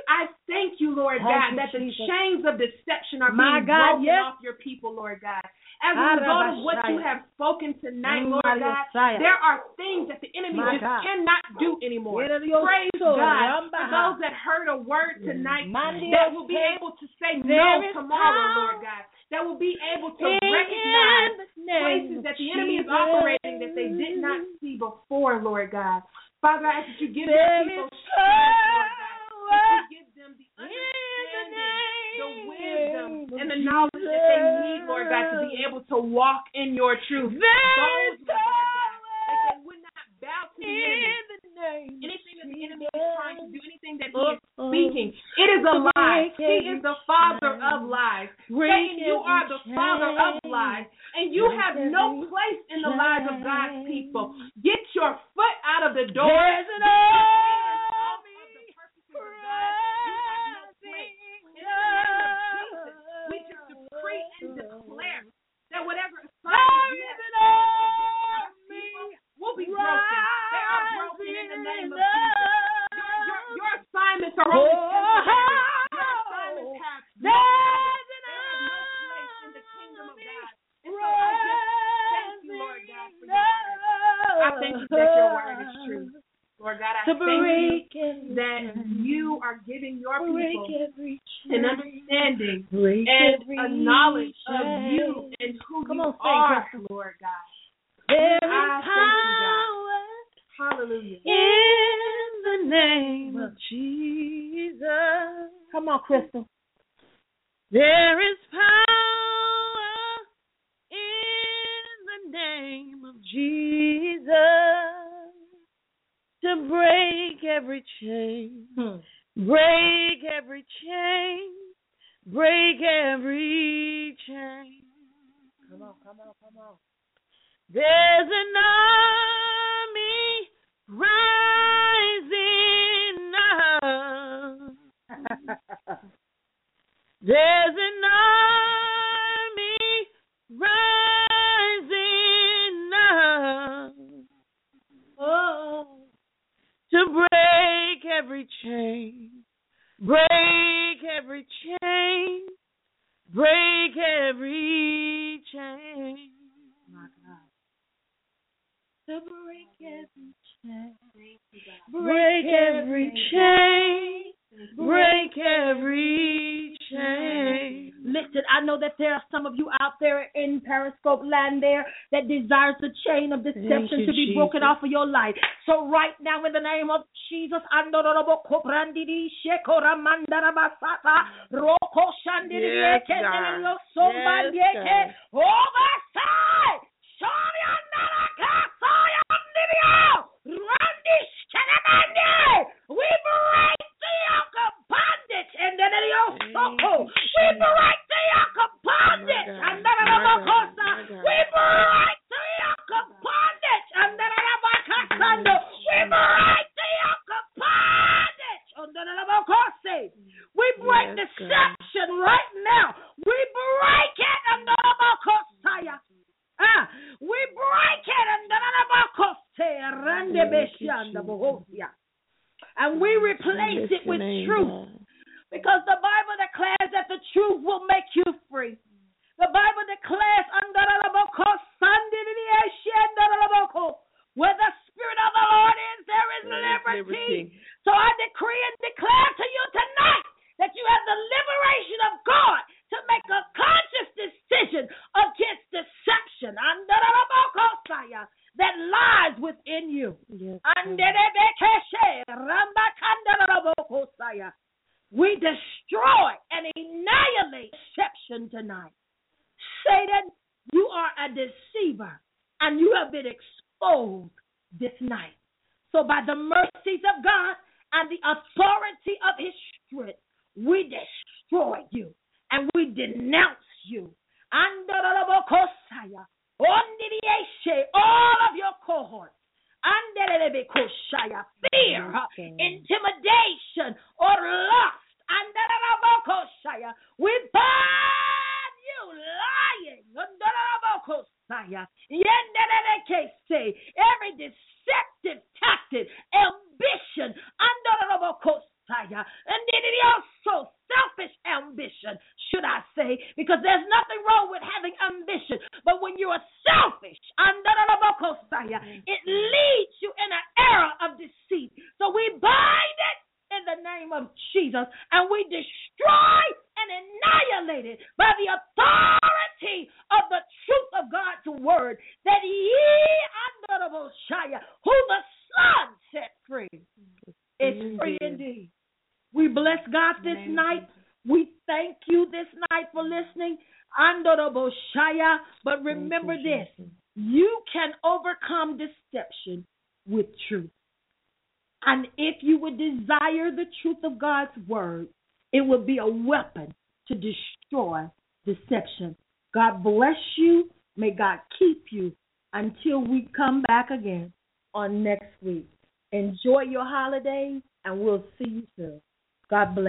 S4: I thank you, Lord God, that the chains of deception are being broken off your people, Lord God. As a result of what you have spoken tonight, Lord God, there are things that the enemy just cannot do anymore. Praise God. For those that heard a word tonight, that will be able to say no tomorrow, Lord God, that will be able to recognize places that the enemy is operating that they did not see before, Lord God. Father, I ask that you give your people strength, Lord God, that you give them the understanding, the wisdom, and the knowledge that they need, Lord God, to be able to walk in your truth. Those, Lord God, that they would not bow to the enemy. Anything that the enemy is trying to do, anything that he is speaking, it is a lie. He is the father of lies. Satan, you are the father of lies, and you have no place in the lives of God's people. Get your foot out of the door. Get your hands off of the purposes of God. You have no place. In the name of Jesus, we just decree and declare that whatever assignment you have God's people will be broken. They are broken in the name of Jesus. Your assignments are only temporary. Your assignments have no place in the kingdom of God. And so I just thank you, Lord God, for your word. I thank you that your word is true. Lord God, I thank you that you are giving your people an understanding and a knowledge of you and who you are, Lord God.
S5: There is
S4: power. Hallelujah.
S5: In the name of Jesus. Come on, Crystal. There is power in the name of Jesus to break every chain. Break every chain. Break every chain. Come on, come on, come on. There's an army rising up. There's an army rising up. Oh, to break every chain. Break every chain. Break every chain. My God. To break every chain. Break every chain. Break every chain. Listen, I know that there are some of you out there in Periscope land there that desires the chain of deception to be broken off of your life. So right now, in the name of Jesus, we break the yoke of bondage and then we break the yoke of bondage and then we break the yoke of bondage and then we break the yoke of bondage and then we break deception right now. We break it and then we break it and we replace it with truth. Because the Bible declares that the truth will make you free. The Bible declares where the Spirit of the Lord is, there is liberty. So I decree and declare to you tonight that you have the liberation of God to make a conscious decision against deception that lies within you. Yes, we destroy and annihilate deception tonight. Satan, you are a deceiver and you have been exposed this night. So by the mercies of God and the authority of his strength, we destroy you and we denounce you. All of your cohorts. Fear, intimidation, or lust. We bind you lying. Every deceptive tactic, ambition, because there's nothing wrong with having ambition. But when you are selfish, it leads you in an era of deceit. So we bind it in the name of Jesus, and we destroy and annihilate it by the authority of the truth of God's word, that who the Son set free is free indeed. We bless God this night. We thank you this night for listening. But remember this, you can overcome deception with truth. And if you would desire the truth of God's word, it will be a weapon to destroy deception. God bless you. May God keep you until we come back again on next week. Enjoy your holidays, and we'll see you soon. God bless.